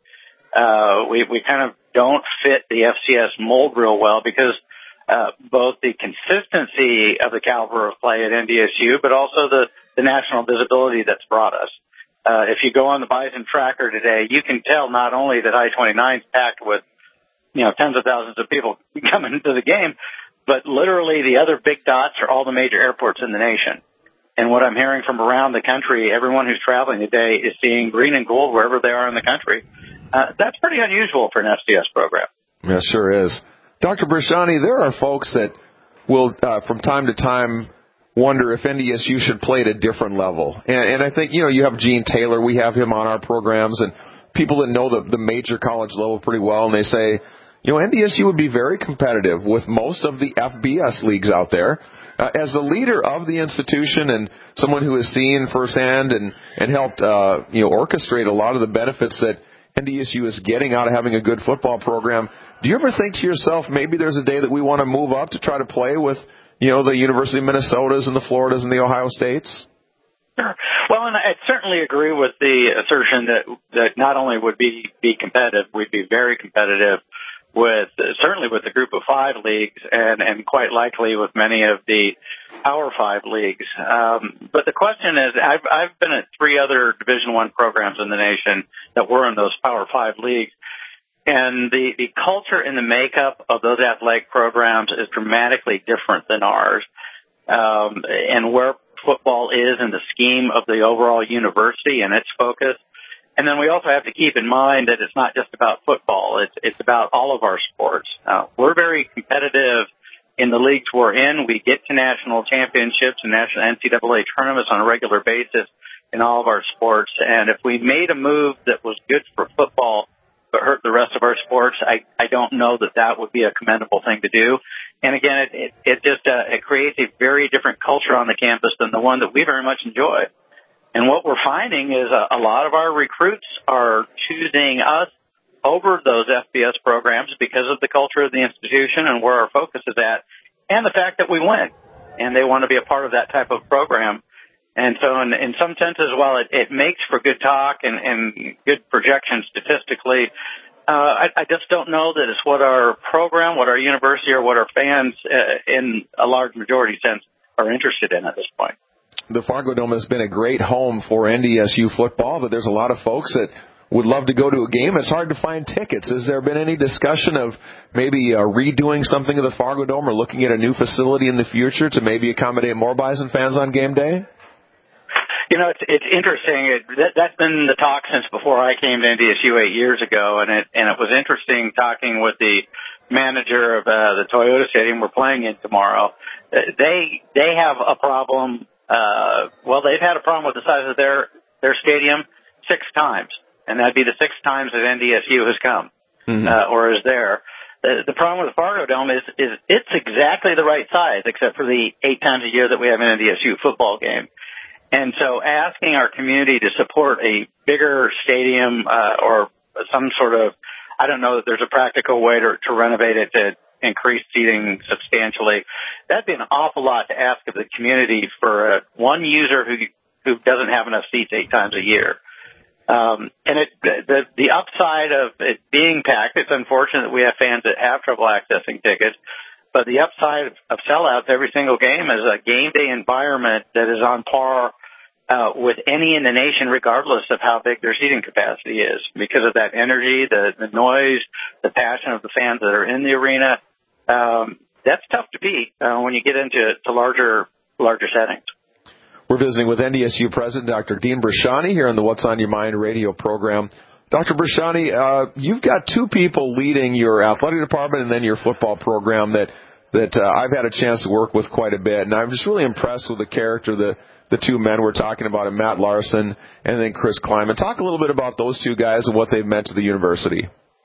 Speaker 23: Uh, we, we kind of don't fit the F C S mold real well because uh, both the consistency of the caliber of play at N D S U, but also the, the national visibility that's brought us. Uh, if you go on the Bison tracker today, you can tell not only that I twenty-nine is packed with, you know, tens of thousands of people coming into the game, but literally the other big dots are all the major airports in the nation. And what I'm hearing from around the country, everyone who's traveling today is seeing green and gold wherever they are in the country. Uh, that's pretty unusual for an F C S program.
Speaker 3: Yeah, sure is. Doctor Brishani, there are folks that will, uh, from time to time, wonder if N D S U should play at a different level. And, and I think, you know, you have Gene Taylor. We have him on our programs, and people that know the, the major college level pretty well, and they say, you know, N D S U would be very competitive with most of the F B S leagues out there. Uh, as the leader of the institution and someone who has seen firsthand and, and helped, uh, you know, orchestrate a lot of the benefits that N D S U is getting out of having a good football program, do you ever think to yourself, maybe there's a day that we want to move up to try to play with, you know, the University of Minnesotas and the Floridas and the Ohio States?
Speaker 23: Sure. Well, and I certainly agree with the assertion that that not only would we be competitive, we'd be very competitive with, certainly with the group of five leagues and, and quite likely with many of the Power Five leagues. Um, but the question is, I've, I've been at three other Division One programs in the nation that were in those Power Five leagues. And the, the culture and the makeup of those athletic programs is dramatically different than ours. Um, and where football is in the scheme of the overall university and its focus. And then we also have to keep in mind that it's not just about football. It's, it's about all of our sports. Uh, we're very competitive in the leagues we're in. We get to national championships and national N C double A tournaments on a regular basis in all of our sports. And if we made a move that was good for football but hurt the rest of our sports, I, I don't know that that would be a commendable thing to do. And again, it, it, it just uh, it creates a very different culture on the campus than the one that we very much enjoy. And what we're finding is a, a lot of our recruits are choosing us over those F B S programs because of the culture of the institution and where our focus is at, and the fact that we win, and they want to be a part of that type of program. And so in, in some senses, while it, it makes for good talk and, and good projection statistically, uh, I, I just don't know that it's what our program, what our university, or what our fans uh, in a large majority sense are interested in at this point.
Speaker 3: The Fargo Dome has been a great home for N D S U football, but there's a lot of folks that would love to go to a game. It's hard to find tickets. Has there been any discussion of maybe uh, redoing something of the Fargo Dome or looking at a new facility in the future to maybe accommodate more Bison fans on game day?
Speaker 23: You know, it's it's interesting. It, that, that's been the talk since before I came to N D S U eight years ago, and it and it was interesting talking with the manager of uh, the Toyota Stadium we're playing in tomorrow. They they have a problem. Uh, well, they've had a problem with the size of their their stadium six times, and that'd be the sixth times that N D S U has come mm-hmm. uh, or is there. The, the problem with the Fargo Dome is is it's exactly the right size, except for the eight times a year that we have an N D S U football game. And so asking our community to support a bigger stadium uh, or some sort of, I don't know that there's a practical way to, to renovate it to increase seating substantially, that'd be an awful lot to ask of the community for uh, one user who who doesn't have enough seats eight times a year. Um, and it, the, the upside of it being packed, it's unfortunate that we have fans that have trouble accessing tickets, but the upside of sellouts every single game is a game day environment that is on par uh, with any in the nation, regardless of how big their seating capacity is, because of that energy, the, the noise, the passion of the fans that are in the arena. Um, that's tough to beat uh, when you get into to larger, larger settings.
Speaker 3: We're visiting with N D S U President Doctor Dean Brashani here on the What's on Your Mind radio program. Doctor Brashani, uh, you've got two people leading your athletic department and then your football program that that uh, I've had a chance to work with quite a bit, and I'm just really impressed with the character of the, the two men we're talking about, Matt Larson and then Chris Kleiman. Talk a little bit about those two guys and what they've meant to the university.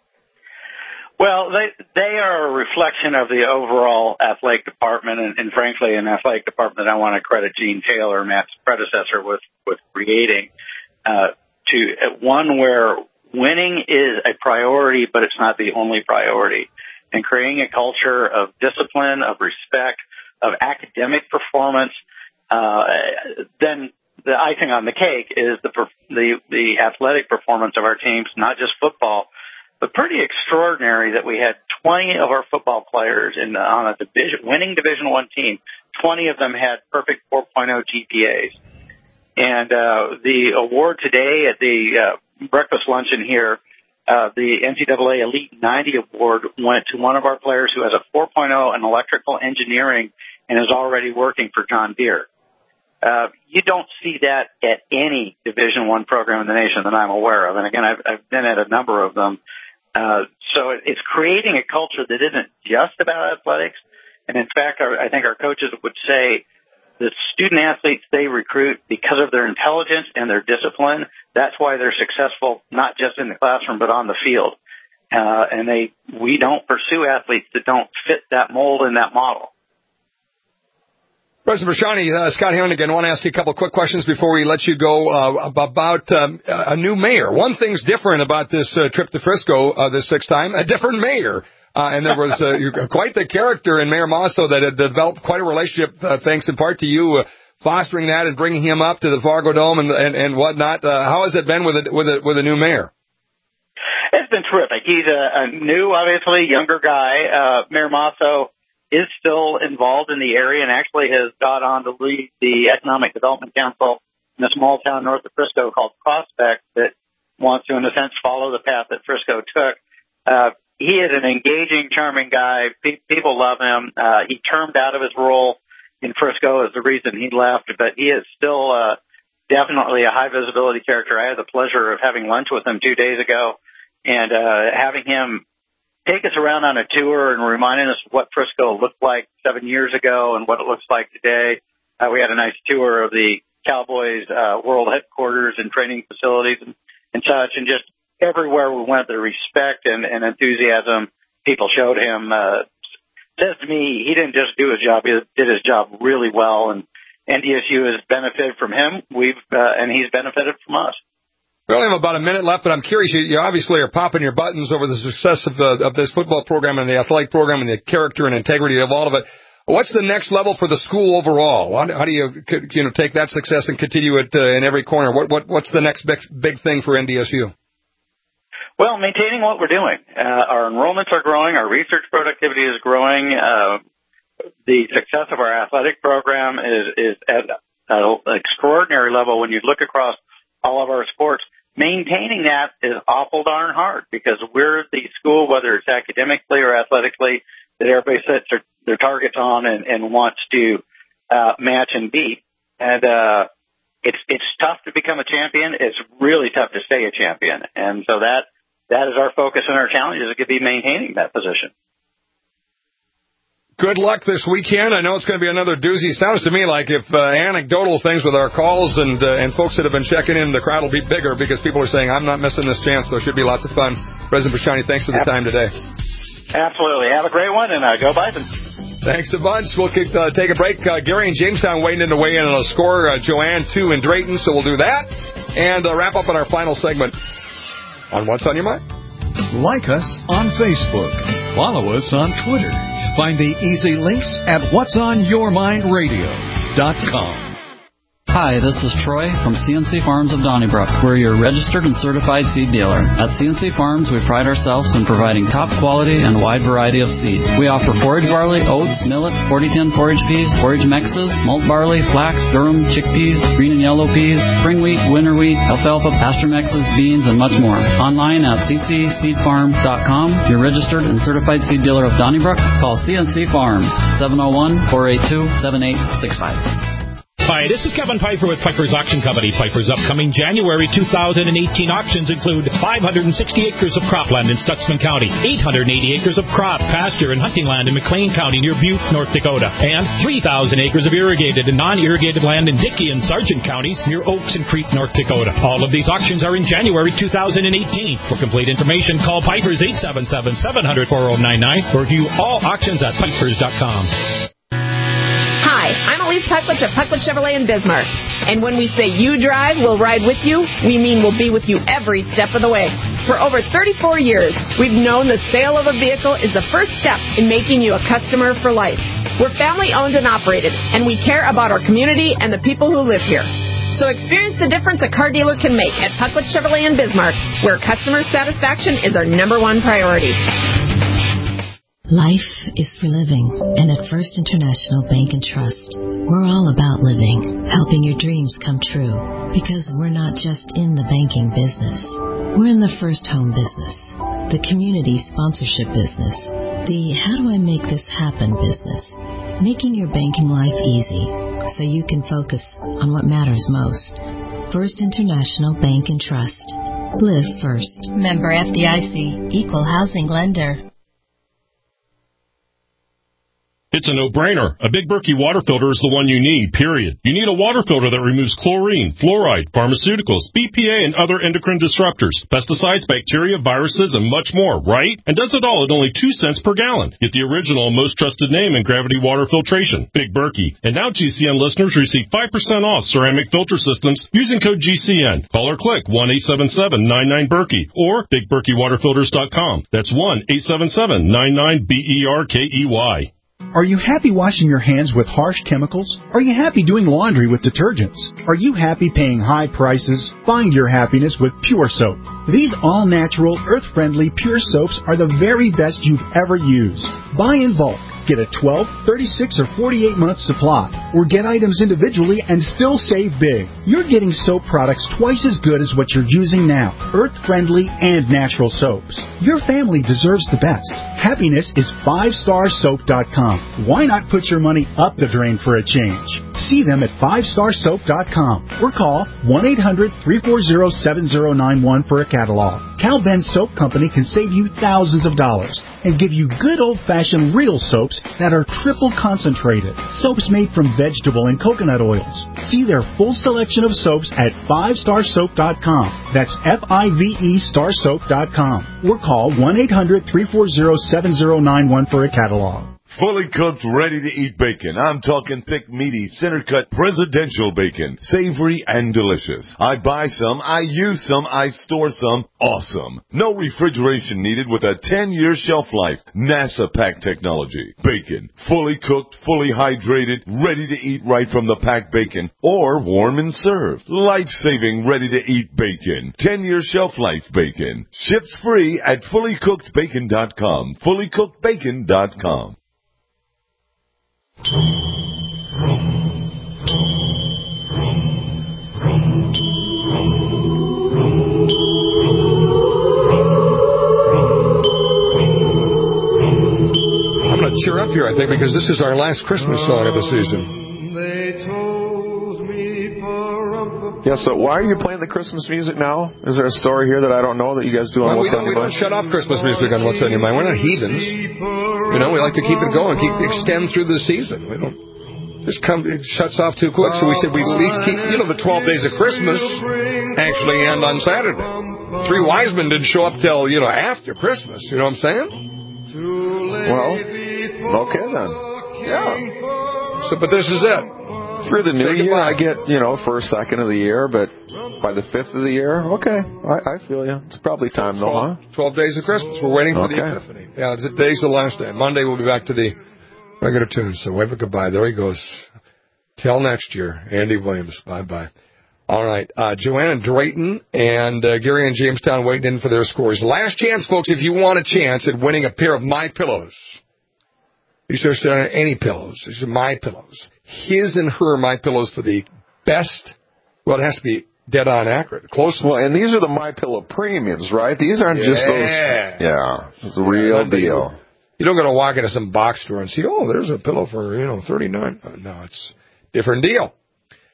Speaker 23: Well, they they are a reflection of the overall athletic department, and, and frankly, an athletic department that I want to credit Gene Taylor, Matt's predecessor, with with creating. Uh, to one where winning is a priority, but it's not the only priority. And creating a culture of discipline, of respect, of academic performance. Uh, then the icing on the cake is the, the the athletic performance of our teams, not just football, but pretty extraordinary that we had twenty of our football players in on a division winning Division One team. twenty of them had perfect four point oh G P As. And uh, the award today at the uh, breakfast luncheon here, Uh, the N C double A Elite ninety Award went to one of our players who has a four point oh in electrical engineering and is already working for John Deere. Uh, you don't see that at any Division One program in the nation that I'm aware of. And again, I've, I've been at a number of them. Uh, so it's creating a culture that isn't just about athletics. And in fact, our, I think our coaches would say the student athletes they recruit, because of their intelligence and their discipline, that's why they're successful, not just in the classroom, but on the field. Uh, and they, we don't pursue athletes that don't fit that mold and that model.
Speaker 2: President Brashani, uh, Scott Hannigan, I want to ask you a couple of quick questions before we let you go uh, about um, a new mayor. One thing's different about this uh, trip to Frisco uh, this sixth time, a different mayor. Uh, and there was uh, quite the character in Mayor Masso that had developed quite a relationship, uh, thanks in part to you uh, fostering that and bringing him up to the Fargo Dome and and, and whatnot. Uh, how has it been with a, with a, with a new mayor?
Speaker 23: It's been terrific. He's a, a new, obviously, younger guy. Uh, Mayor Masso is still involved in the area and actually has got on to lead the Economic Development Council in a small town north of Frisco called Prospect that wants to, in a sense, follow the path that Frisco took. Uh, He is an engaging, charming guy. Pe- people love him. Uh, he termed out of his role in Frisco is the reason he left, but he is still uh, definitely a high-visibility character. I had the pleasure of having lunch with him two days ago and uh, having him take us around on a tour and reminding us what Frisco looked like seven years ago and what it looks like today. Uh, we had a nice tour of the Cowboys uh, world headquarters and training facilities and, and such, and just everywhere we went, the respect and, and enthusiasm people showed him uh, says to me he didn't just do his job; he did his job really well. And N D S U has benefited from him. We've uh, and he's benefited from us.
Speaker 2: We only have about a minute left, but I'm curious. You, you obviously are popping your buttons over the success of the, of this football program and the athletic program and the character and integrity of all of it. What's the next level for the school overall? How, how do you you know take that success and continue it uh, in every corner? What what what's the next big big thing for N D S U?
Speaker 23: Well, maintaining what we're doing. Uh, our enrollments are growing. Our research productivity is growing. Uh, the success of our athletic program is, is at an extraordinary level when you look across all of our sports. Maintaining that is awful darn hard because we're the school, whether it's academically or athletically, that everybody sets their, their targets on and, and wants to uh, match and beat. And uh, it's it's tough to become a champion. It's really tough to stay a champion. And so that That is our focus and our challenge is to be maintaining that position.
Speaker 2: Good luck this weekend. I know it's going to be another doozy. Sounds to me like if uh, anecdotal things with our calls and uh, and folks that have been checking in, the crowd will be bigger because people are saying, I'm not missing this chance, so it should be lots of fun. President Brashani, thanks for the time today.
Speaker 23: Absolutely. Have a great one, and uh, go Bison.
Speaker 2: Thanks a bunch. We'll kick, uh, take a break. Uh, Gary and Jamestown waiting in to weigh in on a score. Uh, Joanne, two, and Drayton, so we'll do that. And uh, wrap up in our final segment on What's on Your Mind.
Speaker 7: Like us on Facebook. Follow us on Twitter. Find the easy links at whats on your mind radio dot com.
Speaker 1: Hi, this is Troy from C N C Farms of Donnybrook. We're your registered and certified seed dealer. At C N C Farms, we pride ourselves in providing top quality and wide variety of seed. We offer forage barley, oats, millet, forty ten forage peas, forage mixes, malt barley, flax, durum, chickpeas, green and yellow peas, spring wheat, winter wheat, alfalfa, pasture mixes, beans, and much more. Online at c c seed farm dot com. Your registered and certified seed dealer of Donnybrook. Call C N C Farms, seven oh one, four eight two, seven eight six five.
Speaker 4: Hi, this is Kevin Piper with Piper's Auction Company. Piper's upcoming January two thousand eighteen auctions include five hundred sixty acres of cropland in Stutsman County, eight hundred eighty acres of crop, pasture, and hunting land in McLean County near Butte, North Dakota, and three thousand acres of irrigated and non-irrigated land in Dickey and Sargent counties near Oaks and Crete, North Dakota. All of these auctions are in January two thousand eighteen. For complete information, call Piper's eight seven seven, seven hundred, four oh nine nine or view all auctions at pipers dot com.
Speaker 5: Hi, I'm Elise Pucklich of Pucklich Chevrolet in Bismarck. And when we say you drive, we'll ride with you, we mean we'll be with you every step of the way. For over thirty-four years, we've known the sale of a vehicle is the first step in making you a customer for life. We're family owned and operated, and we care about our community and the people who live here. So experience the difference a car dealer can make at Pucklich Chevrolet in Bismarck, where customer satisfaction is our number one priority.
Speaker 6: Life is for living, and at First International Bank and Trust, we're all about living, helping your dreams come true, because we're not just in the banking business. We're in the first home business, the community sponsorship business, the how do I make this happen business, making your banking life easy so you can focus on what matters most. First International Bank and Trust. Live first.
Speaker 24: Member F D I C, Equal Housing Lender.
Speaker 25: It's a no-brainer. A Big Berkey water filter is the one you need, period. You need a water filter that removes chlorine, fluoride, pharmaceuticals, B P A, and other endocrine disruptors, pesticides, bacteria, viruses, and much more, right? And does it all at only two cents per gallon. Get the original and most trusted name in gravity water filtration, Big Berkey. And now G C N listeners receive five percent off ceramic filter systems using code G C N. Call or click one eight seven seven, nine nine, Berkey or big berkey water filters dot com. That's one eight seven seven, nine nine, B E R K E Y.
Speaker 12: Are you happy washing your hands with harsh chemicals? Are you happy doing laundry with detergents? Are you happy paying high prices? Find your happiness with Pure Soap. These all-natural, earth-friendly Pure Soaps are the very best you've ever used. Buy in bulk. Get a twelve, thirty-six, or forty-eight month supply, or get items individually and still save big. You're getting soap products twice as good as what you're using now, earth-friendly and natural soaps. Your family deserves the best. Happiness is five star soap dot com. Why not put your money up the drain for a change? See them at five star soap dot com or call one eight hundred, three four zero, seven zero nine one for a catalog. Cal Ben Soap Company can save you thousands of dollars and give you good old-fashioned real soaps that are triple concentrated. Soaps made from vegetable and coconut oils. See their full selection of soaps at five star soap dot com. That's F I V E star soap dot com. Or call one eight hundred, three four zero, seven zero nine one for a catalog.
Speaker 26: Fully cooked, ready-to-eat bacon. I'm talking thick, meaty, center-cut presidential bacon. Savory and delicious. I buy some, I use some, I store some. Awesome. No refrigeration needed with a ten-year shelf life. NASA pack technology. Bacon. Fully cooked, fully hydrated, ready to eat right from the packed bacon. Or warm and served. Life-saving, ready-to-eat bacon. ten-year shelf life bacon. Ships free at fully cooked bacon dot com. fully cooked bacon dot com.
Speaker 2: I'm going to cheer up here, I think, because this is our last Christmas song of the season.
Speaker 3: Yeah, so why are you playing the Christmas music now? Is there a story here that I don't know that you guys do on
Speaker 2: well,
Speaker 3: What's
Speaker 2: we
Speaker 3: on Your Mind?
Speaker 2: We don't shut off Christmas music on What's on Your Mind. We're not heathens. You know, we like to keep it going, keep extend through the season. We don't just come, it shuts off too quick. So we said we at least keep, you know, the twelve days of Christmas actually end on Saturday. Three wise men didn't show up till, you know, after Christmas. You know what I'm saying?
Speaker 3: Well, okay then.
Speaker 2: Yeah. So, but this is it.
Speaker 3: Through the new year, I get, you know, first, second of the year, but by the fifth of the year, okay, I, I feel you. It's probably time, though, huh?
Speaker 2: twelve days of Christmas. We're waiting for okay. the Epiphany. Yeah, today's the last day. Monday we'll be back to the regular tunes. So wave a goodbye. There he goes. Till next year. Andy Williams. Bye-bye. All right. Uh, Joanna Drayton and uh, Gary and Jamestown waiting in for their scores. Last chance, folks, if you want a chance at winning a pair of My Pillows. These are any pillows. These are My Pillows. His and her My Pillows for the best. Well, it has to be dead on accurate. Close.
Speaker 3: Well, and these are the My Pillow premiums, right? These aren't
Speaker 2: yeah.
Speaker 3: just those. Yeah, it's the real yeah, deal.
Speaker 2: You don't go to walk into some box store and see, oh, there's a pillow for, you know, thirty-nine dollars. No, it's a different deal.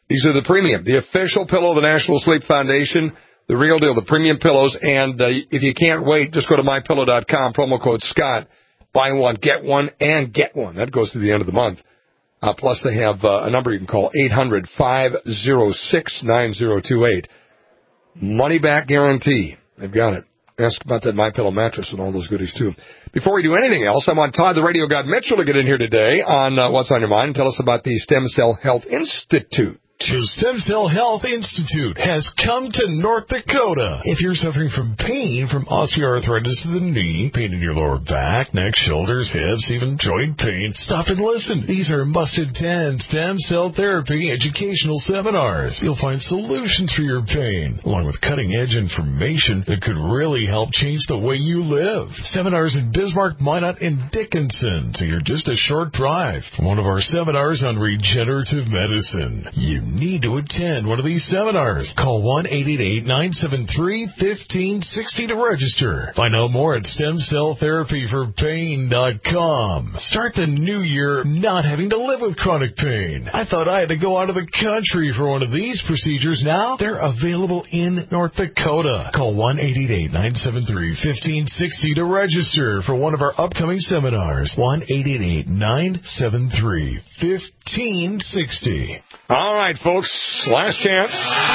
Speaker 2: These are the premium, the official pillow of the National Sleep Foundation, the real deal, the premium pillows. And uh, if you can't wait, just go to my pillow dot com, promo code Scott. Buy one, get one, and get one. That goes to the end of the month. Uh, plus, they have uh, a number you can call, eight hundred, five oh six, nine oh two eight. Money back guarantee. They've got it. Ask about that MyPillow mattress and all those goodies, too. Before we do anything else, I want Todd, the Radio God Mitchell, to get in here today on uh, What's on Your Mind and tell us about the Stem Cell Health Institute.
Speaker 8: The Stem Cell Health Institute has come to North Dakota. If you're suffering from pain from osteoarthritis of the knee, pain in your lower back, neck, shoulders, hips, even joint pain, stop and listen. These are must-attend stem cell therapy educational seminars. You'll find solutions for your pain, along with cutting-edge information that could really help change the way you live. Seminars in Bismarck, Minot, and Dickinson, so you're just a short drive from one of our seminars on regenerative medicine. You need to attend one of these seminars. Call one eight eight eight, nine seven three, one five six zero to register. Find out more at stem cell therapy for pain dot com. Start the new year not having to live with chronic pain. I thought I had to go out of the country for one of these procedures. Now they're available in North Dakota. Call one eight eight eight, nine seven three, one five six zero to register for one of our upcoming seminars. one eight eight eight, nine seven three, one five six zero.
Speaker 2: All right, folks, last chance.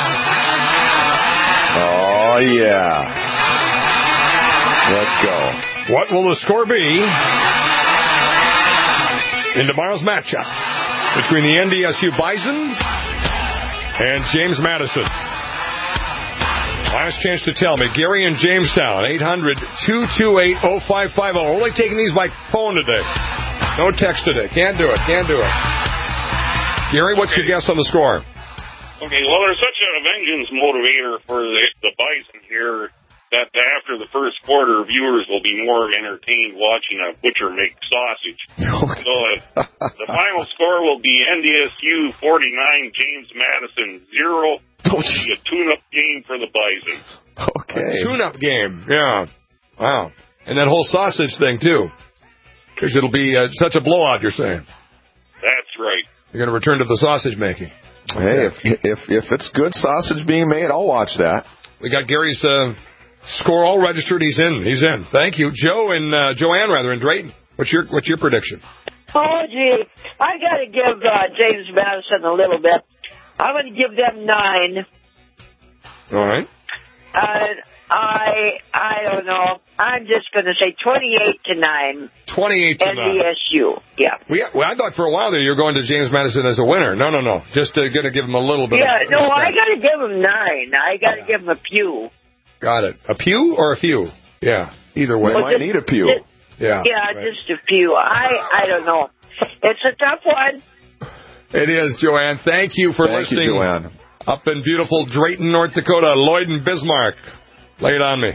Speaker 3: Oh, yeah. Let's go.
Speaker 2: What will the score be in tomorrow's matchup between the N D S U Bison and James Madison? Last chance to tell me. Gary in Jamestown, eight hundred, two two eight, oh five five oh. Only taking these by phone today. No text today. Can't do it. Can't do it. Gary, what's okay. your guess on the score?
Speaker 9: Okay, well, there's such a vengeance motivator for the, the Bison here that after the first quarter, viewers will be more entertained watching a butcher make sausage. Okay. So uh, the final score will be N D S U forty-nine, James Madison zero. It'll be a tune-up game for the Bison.
Speaker 3: Okay.
Speaker 2: A tune-up game, yeah. Wow. And that whole sausage thing, too. Because it'll be uh, such a blowout, you're saying.
Speaker 9: That's right.
Speaker 2: You're going to return to the sausage making.
Speaker 3: Hey, if if if it's good sausage being made, I'll watch that.
Speaker 2: We got Gary's uh, score all registered. He's in. He's in. Thank you, Joe and uh, Joanne, rather, in Drayton. What's your What's your prediction?
Speaker 10: Oh, gee, I got to give uh, James Madison a little bit. I'm going to give them nine.
Speaker 2: All right.
Speaker 10: Uh, I I don't know. I'm just going to say twenty-eight to nine.
Speaker 2: twenty-eight to nine.
Speaker 10: N D S U, yeah.
Speaker 2: We, well, I thought for a while there you were going to James Madison as a winner. No, no, no. Just uh, going to give him a little bit.
Speaker 10: Yeah,
Speaker 2: of
Speaker 10: no, I got to give him nine. I got to yeah. give him a pew.
Speaker 2: Got it. A pew or a few? Yeah, either way.
Speaker 3: Well, might need a pew.
Speaker 10: Just,
Speaker 2: yeah.
Speaker 10: Yeah,
Speaker 2: right.
Speaker 10: just a pew. I I don't know. It's a tough one.
Speaker 2: It is, Joanne. Thank you for
Speaker 3: Thank
Speaker 2: listening.
Speaker 3: You, Joanne.
Speaker 2: Up in beautiful Drayton, North Dakota, Lloyd and Bismarck. Lay it on me.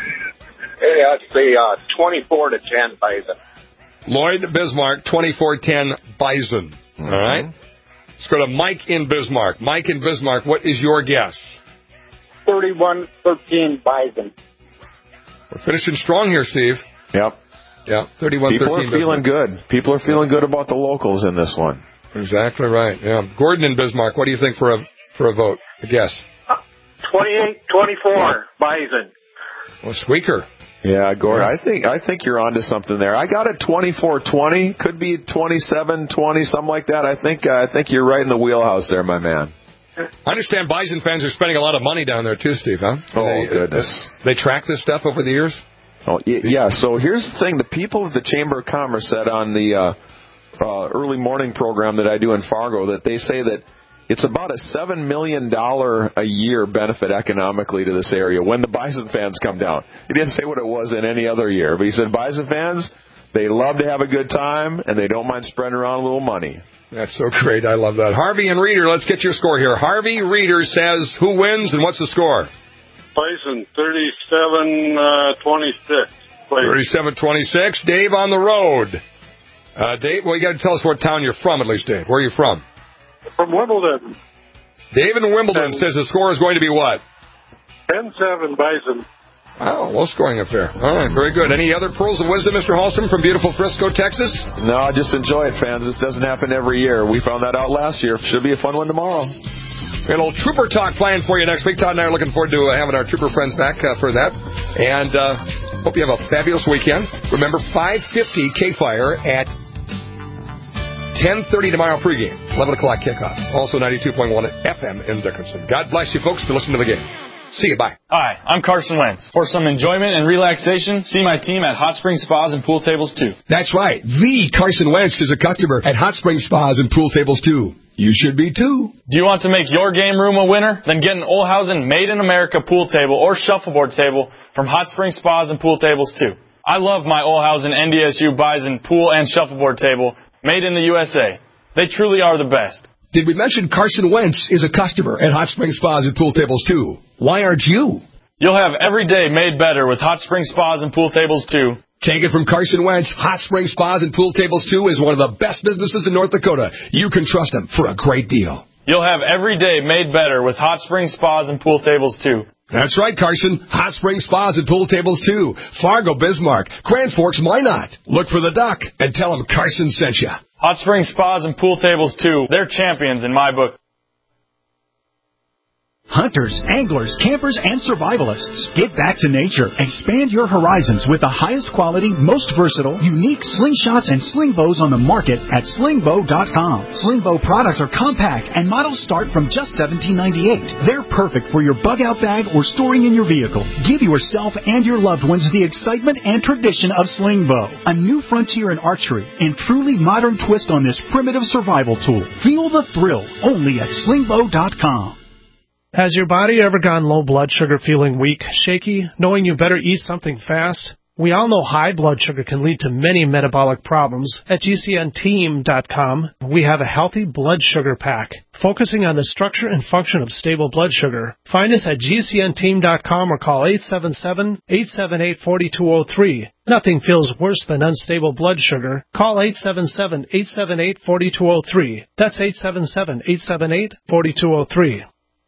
Speaker 11: Hey, I'd say uh, twenty-four to ten Bison.
Speaker 2: Lloyd Bismarck, twenty-four ten Bison. Mm-hmm. All right. Let's go to Mike in Bismarck. Mike in Bismarck, what is your guess?
Speaker 11: thirty-one thirteen Bison.
Speaker 2: We're finishing strong here, Steve.
Speaker 3: Yep.
Speaker 2: Yeah, thirty-one thirteen.
Speaker 3: People are feeling good. People are feeling good about the locals in this one.
Speaker 2: Exactly right. Yeah. Gordon in Bismarck, what do you think for a for a vote? A guess?
Speaker 11: twenty-eight twenty-four Bison.
Speaker 2: Well, squeaker.
Speaker 3: Yeah, Gordon, I think I think you're onto something there. I got it twenty-four twenty, could be twenty-seven twenty, something like that. I think uh, I think you're right in the wheelhouse there, my man.
Speaker 2: I understand Bison fans are spending a lot of money down there too, Steve, huh?
Speaker 3: Oh,
Speaker 2: they,
Speaker 3: goodness.
Speaker 2: They track this stuff over the years?
Speaker 3: Oh, yeah, so here's the thing. The people at the Chamber of Commerce said on the uh, uh, early morning program that I do in Fargo that they say that it's about a seven million dollars a year benefit economically to this area when the Bison fans come down. He didn't say what it was in any other year, but he said Bison fans, they love to have a good time, and they don't mind spreading around a little money.
Speaker 2: That's so great. I love that. Harvey and Reader, let's get your score here. Harvey Reader says who wins and what's the score?
Speaker 13: Bison, thirty-seven twenty-six.
Speaker 2: thirty-seven twenty-six. Dave on the road. Uh, Dave, well, you got to tell us what town you're from at least, Dave. Where are you from?
Speaker 13: From Wimbledon.
Speaker 2: David in Wimbledon says the score is going to be what?
Speaker 13: ten seven Bison.
Speaker 2: Oh, low scoring affair. All right, very good. Any other pearls of wisdom, Mister Halston, from beautiful Frisco, Texas?
Speaker 3: No, just enjoy it, fans. This doesn't happen every year. We found that out last year. Should be a fun one tomorrow.
Speaker 2: We got a little Trooper Talk planned for you next week. Todd and I are looking forward to uh, having our Trooper friends back uh, for that. And uh, hope you have a fabulous weekend. Remember, five fifty K-Fire at ten thirty tomorrow pregame, eleven o'clock kickoff. Also ninety-two point one F M in Dickinson. God bless you, folks, for listening to the game. See you. Bye.
Speaker 14: Hi, I'm Carson Wentz. For some enjoyment and relaxation, see my team at Hot Spring Spas and Pool Tables too.
Speaker 15: That's right. The Carson Wentz is a customer at Hot Spring Spas and Pool Tables too. You should be too.
Speaker 14: Do you want to make your game room a winner? Then get an Olhausen Made in America pool table or shuffleboard table from Hot Spring Spas and Pool Tables too. I love my Olhausen N D S U Bison pool and shuffleboard table made in the U S A. They truly are the best.
Speaker 15: Did we mention Carson Wentz is a customer at Hot Spring Spas and Pool Tables too? Why aren't you?
Speaker 14: You'll have every day made better with Hot Spring Spas and Pool Tables too.
Speaker 15: Take it from Carson Wentz. Hot Spring Spas and Pool Tables too is one of the best businesses in North Dakota. You can trust them for a great deal.
Speaker 14: You'll have every day made better with Hot Spring Spas and Pool Tables too.
Speaker 15: That's right, Carson. Hot Spring Spas and Pool Tables too. Fargo, Bismarck, Grand Forks, Minot. Look for the duck and tell them Carson sent you.
Speaker 14: Hot Spring Spas and Pool Tables too. They're champions in my book.
Speaker 12: Hunters, anglers, campers, and survivalists. Get back to nature. Expand your horizons with the highest quality, most versatile, unique slingshots and sling bows on the market at sling bow dot com. Sling bow products are compact and models start from just seventeen ninety-eight. They're perfect for your bug out bag or storing in your vehicle. Give yourself and your loved ones the excitement and tradition of sling bow. A new frontier in archery and truly modern twist on this primitive survival tool. Feel the thrill only at sling bow dot com.
Speaker 16: Has your body ever gone low blood sugar, feeling weak, shaky, knowing you better eat something fast? We all know high blood sugar can lead to many metabolic problems. At G C N team dot com, we have a healthy blood sugar pack, focusing on the structure and function of stable blood sugar. Find us at G C N team dot com or call eight seven seven, eight seven eight, four two zero three. Nothing feels worse than unstable blood sugar. Call eight seven seven, eight seven eight, four two zero three. That's eight seven seven, eight seven eight, four two zero three.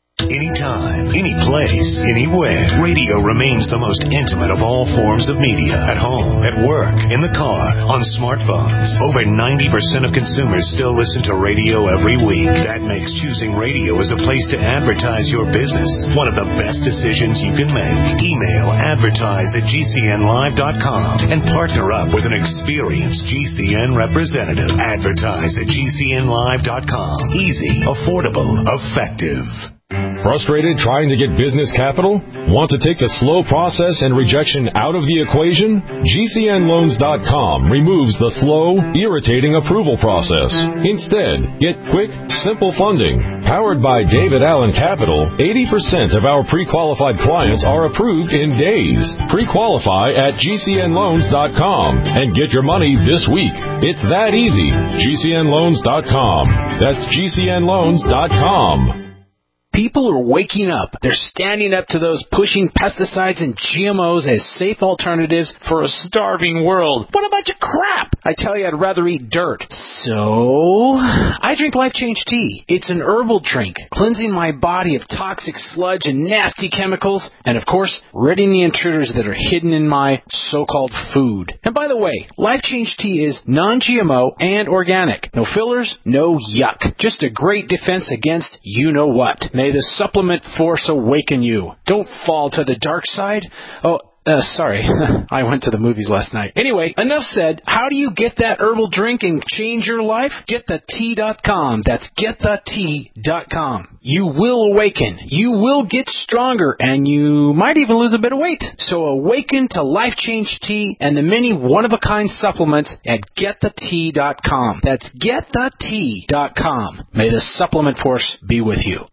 Speaker 17: Anytime, any place, anywhere, radio remains the most intimate of all forms of media. At home, at work, in the car, on smartphones. Over ninety percent of consumers still listen to radio every week. That makes choosing radio as a place to advertise your business one of the best decisions you can make. Email advertise at G C N live dot com and partner up with an experienced G C N representative. Advertise at G C N live dot com. Easy, affordable, effective.
Speaker 18: Frustrated trying to get business capital? Want to take the slow process and rejection out of the equation? G C N loans dot com removes the slow, irritating approval process. Instead, get quick, simple funding. Powered by David Allen Capital, eighty percent of our pre-qualified clients are approved in days. Pre-qualify at G C N loans dot com and get your money this week. It's that easy. G C N loans dot com. That's G C N loans dot com.
Speaker 19: People are waking up. They're standing up to those pushing pesticides and G M Os as safe alternatives for a starving world. What a bunch of crap! I tell you, I'd rather eat dirt. So, I drink Life Change Tea. It's an herbal drink, cleansing my body of toxic sludge and nasty chemicals, and of course, ridding the intruders that are hidden in my so-called food. And by the way, Life Change Tea is non-G M O and organic. No fillers, no yuck. Just a great defense against you-know-what. May the supplement force awaken you. Don't fall to the dark side. Oh, uh, sorry. I went to the movies last night. Anyway, enough said. How do you get that herbal drink and change your life? get the tea dot com. That's get the tea dot com. You will awaken. You will get stronger, and you might even lose a bit of weight. So awaken to Life Change Tea and the many one-of-a-kind supplements at get the tea dot com. That's get the tea dot com. May the supplement force be with you.